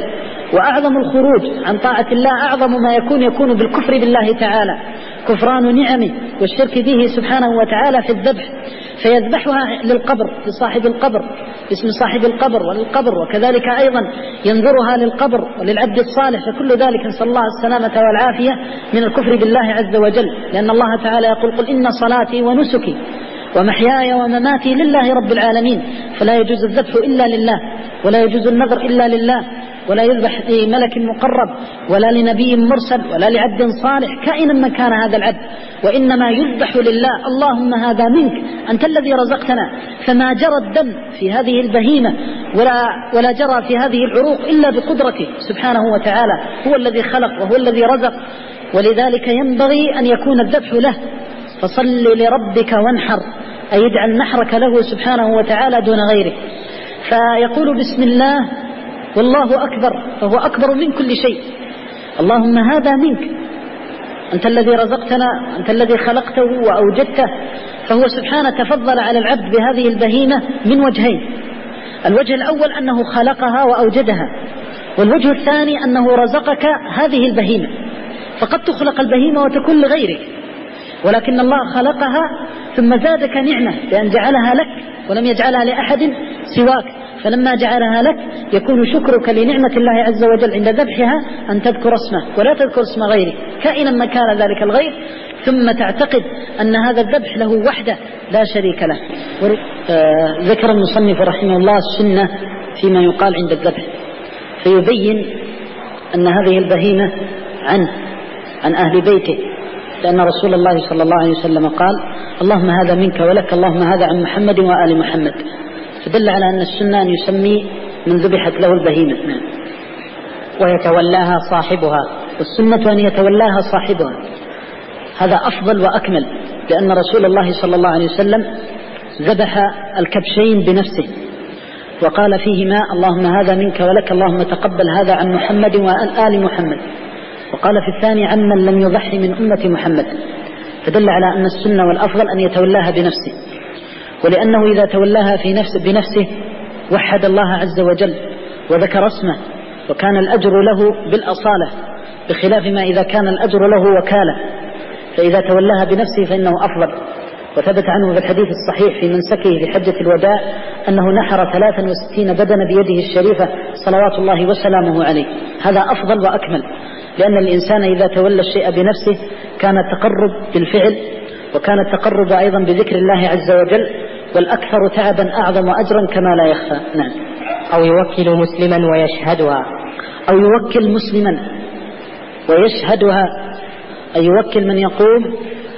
وأعظم الخروج عن طاعة الله أعظم ما يكون بالكفر بالله تعالى، كفران نعمه والشرك به سبحانه وتعالى في الذبح، فيذبحها للقبر لصاحب القبر باسم صاحب القبر وللقبر، وكذلك أيضا ينذرها للقبر وللعبد الصالح، فكل ذلك نسأل الله السلامة والعافية من الكفر بالله عز وجل، لأن الله تعالى يقول قل إن صلاتي ونسكي ومحياي ومماتي لله رب العالمين، فلا يجوز الذبح إلا لله، ولا يجوز النذر إلا لله، ولا يذبح لملك مقرب ولا لنبي مرسل ولا لعبد صالح كائنا من كان هذا العبد، وإنما يذبح لله. اللهم هذا منك أنت الذي رزقتنا، فما جرى الدم في هذه البهيمة ولا جرى في هذه العروق إلا بقدرته سبحانه وتعالى، هو الذي خلق وهو الذي رزق، ولذلك ينبغي أن يكون الذبح له. فصل لربك وانحر، أي اجعل نحرك له سبحانه وتعالى دون غيره. فيقول بسم الله والله أكبر، فهو أكبر من كل شيء. اللهم هذا منك أنت الذي رزقتنا، أنت الذي خلقته وأوجدته، فهو سبحانه تفضل على العبد بهذه البهيمة من وجهين: الوجه الأول أنه خلقها وأوجدها، والوجه الثاني أنه رزقك هذه البهيمة. فقد تخلق البهيمة وتكون لغيرك، ولكن الله خلقها ثم زادك نعمة بأن جعلها لك ولم يجعلها لأحد سواك، فلما جعلها لك يكون شكرك لنعمة الله عز وجل عند ذبحها أن تذكر اسمه ولا تذكر اسم غيره كائنا ما كان ذلك الغير، ثم تعتقد أن هذا الذبح له وحده لا شريك له. ذكر المصنف رحمه الله السنة فيما يقال عند الذبح، فيبين أن هذه البهيمة عن أهل بيته، لأن رسول الله صلى الله عليه وسلم قال اللهم هذا منك ولك، اللهم هذا عن محمد وآل محمد، فدل على أن السنة أن يسمي من ذبحت له البهيمة. ويتولاها صاحبها، والسنة أن يتولاها صاحبها، هذا أفضل وأكمل، لأن رسول الله صلى الله عليه وسلم ذبح الكبشين بنفسه وقال فيهما اللهم هذا منك ولك، اللهم تقبل هذا عن محمد وآل محمد، وقال في الثاني عمن لم يضحي من أمة محمد، فدل على أن السنة والأفضل أن يتولاها بنفسه، ولأنه إذا تولاها بنفسه وحد الله عز وجل وذكر اسمه وكان الأجر له بالأصالة، بخلاف ما إذا كان الأجر له وكالة، فإذا تولاها بنفسه فإنه أفضل. وثبت عنه في الحديث الصحيح في منسكه في حجة الوداع أنه نحر 63 بدنة بيده الشريفة صلوات الله وسلامه عليه، هذا أفضل وأكمل، لأن الإنسان إذا تولى الشيء بنفسه كان التقرب بالفعل، وكان التقرب أيضا بذكر الله عز وجل، والأكثر تعبا أعظم أجرا كما لا يخفى. نعم. أو يوكل مسلما ويشهدها، أو يوكل مسلما ويشهدها، أي يوكل من يقوم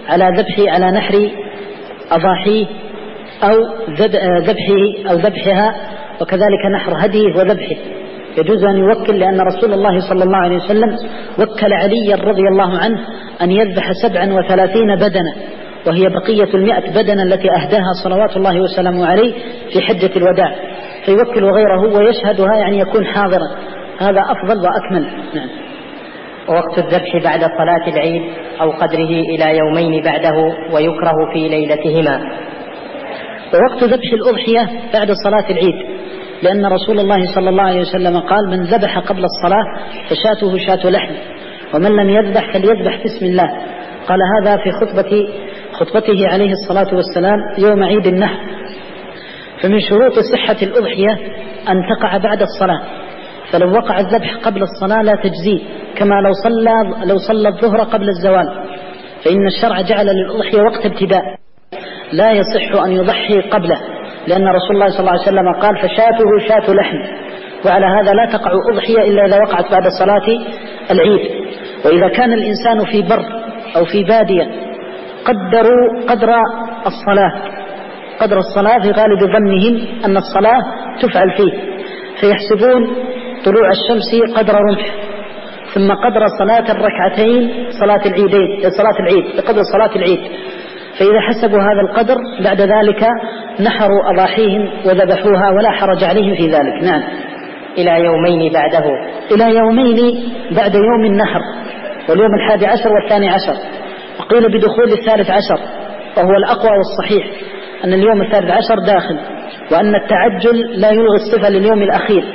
على نحر أضاحيه أو ذبحه أو ذبحها، وكذلك نحر هديه وذبحه، يجوز أن يوكل، لأن رسول الله صلى الله عليه وسلم وكل علي رضي الله عنه أن يذبح 37 بدنة، وهي بقية 100 بدنة التي أهداها صلوات الله وسلامه عليه في حجة الوداع، فيوكل غيره ويشهدها، يعني يكون حاضرا، هذا أفضل وأكمل. نعم. ووقت الذبح بعد صلاة العيد أو قدره إلى يومين بعده، ويكره في ليلتهما. ووقت ذبح الأضحية بعد صلاة العيد، لأن رسول الله صلى الله عليه وسلم قال من ذبح قبل الصلاة فشاته شاة لحم، ومن لم يذبح فليذبح بسم الله. قال هذا في خطبته عليه الصلاة والسلام يوم عيد النحر. فمن شروط صحة الأضحية أن تقع بعد الصلاة، فلو وقع الذبح قبل الصلاة لا تجزي، كما لو صلى الظهر قبل الزوال، فإن الشرع جعل للأضحية وقت ابتداء لا يصح أن يضحي قبله، لأن رسول الله صلى الله عليه وسلم قال فشاته شاة لحم، وعلى هذا لا تقع أضحية إلا إذا وقعت بعد صلاة العيد. وإذا كان الإنسان في بر أو في بادية قدروا قدر الصلاة في غالب ظنهم أن الصلاة تفعل فيه، فيحسبون طلوع الشمس قدر رمح، ثم قدر صلاة الركعتين صلاة العيد بقدر صلاة العيد، فإذا حسبوا هذا القدر بعد ذلك نحروا أضاحيهم وذبحوها ولا حرج عليهم في ذلك. نعم. إلى يومين بعده، إلى يومين بعد يوم النحر، واليوم 11 و12، وقيل بدخول 13، وهو الأقوى والصحيح أن اليوم 13 داخل، وأن التعجل لا يلغي الصفة لليوم الأخير،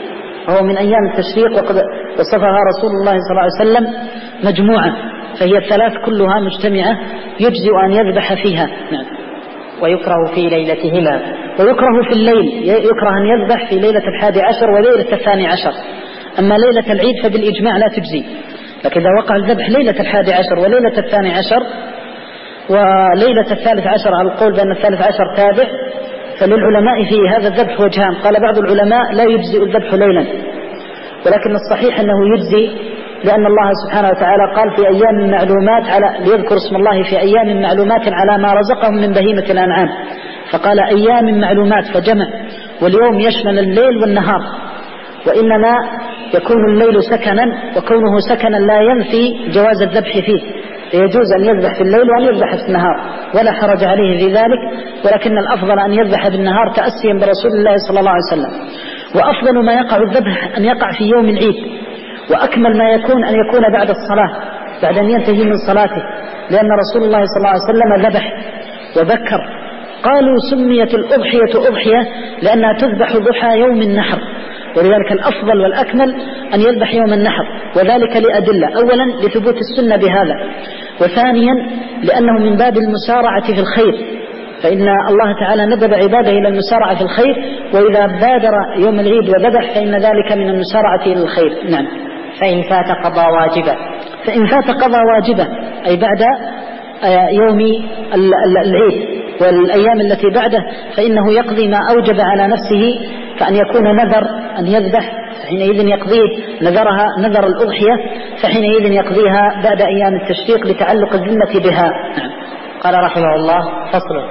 وهو من أيام التشريق، وقد وصفها رسول الله صلى الله عليه وسلم مجموعة، فهي الثلاث كلها مجتمعة يجزئ أن يذبح فيها. نعم. ويكره في ليلتهما. ويكره في الليل، يكره أن يذبح في ليلة 11 وليلة 12. أما ليلة العيد فبالإجماع لا تجزي، لكن إذا وقع الذبح ليلة 11 وليلة 12 وليلة 13 على القول بأن 13 تابع، فللعلماء في هذا الذبح وجهان. قال بعض العلماء لا يجزئ الذبح ليلا، ولكن الصحيح أنه يجزي، لأن الله سبحانه وتعالى قال في أيام معلومات ليذكر اسم الله في أيام معلومات على ما رزقهم من بهيمة الأنعام، فقال أيام معلومات فجمع، واليوم يشمل الليل والنهار، وإنما يكون الليل سكنا، وكونه سكنا لا ينفي جواز الذبح فيه، فيجوز أن يذبح في الليل وأن يذبح في النهار ولا حرج عليه في ذلك، ولكن الأفضل أن يذبح بالنهار تأسيا برسول الله صلى الله عليه وسلم. وأفضل ما يقع الذبح أن يقع في يوم العيد، وأكمل ما يكون أن يكون بعد الصلاة، بعد أن ينتهي من صلاته، لأن رسول الله صلى الله عليه وسلم ذبح وذكر. قالوا سميت الأضحية أضحية لأنها تذبح ضحى يوم النحر، ولذلك الأفضل والأكمل أن يذبح يوم النحر، وذلك لأدلة: أولا لثبوت السنة بهذا، وثانيا لأنه من باب المسارعة في الخير، فإن الله تعالى ندب عباده إلى المسارعة في الخير، وإذا بادر يوم العيد وذبح فإن ذلك من المسارعة إلى الخير. نعم. فإن فات قضى واجبه. فإن فات قضى واجبه، أي بعد يوم العيد والأيام التي بعده، فإنه يقضي ما أوجب على نفسه، فأن يكون نذر أن يذبح فحينئذ يقضيه نذر الأضحية، فحينئذ يقضيها بعد أيام التشريق لتعلق الذمة بها. نعم. قال رحمه الله: فصل.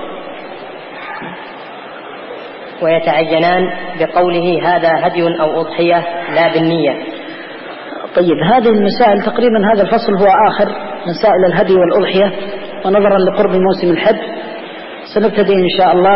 ويتعينان بقوله هذا هدي أو أضحية لا بالنية. طيب، هذه المسائل تقريبا هذا الفصل هو آخر مسائل الهدي والأضحية، ونظرا لقرب موسم الحج سنبتدئ إن شاء الله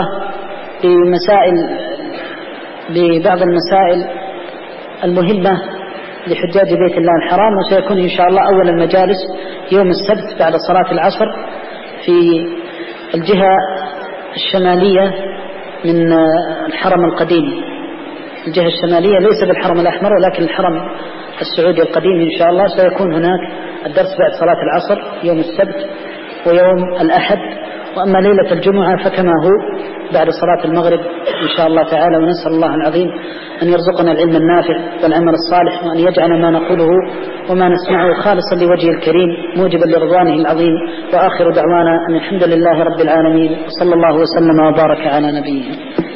ببعض المسائل المهمة لحجاج بيت الله الحرام، وسيكون إن شاء الله أول المجالس يوم السبت بعد صلاة العصر في الجهة الشمالية من الحرم القديم. الجهة الشمالية ليس بالحرم الأحمر ولكن الحرم السعودي القديم. إن شاء الله سيكون هناك الدرس بعد صلاة العصر يوم السبت ويوم الأحد، وأما ليلة الجمعة فكما هو بعد صلاة المغرب إن شاء الله تعالى. ونسأل الله العظيم أن يرزقنا العلم النافع والعمل الصالح، وأن يجعل ما نقوله وما نسمعه خالصا لوجهه الكريم موجبا لرضوانه العظيم. وآخر دعوانا أن الحمد لله رب العالمين، وصلى الله وسلم وبارك على نبيه.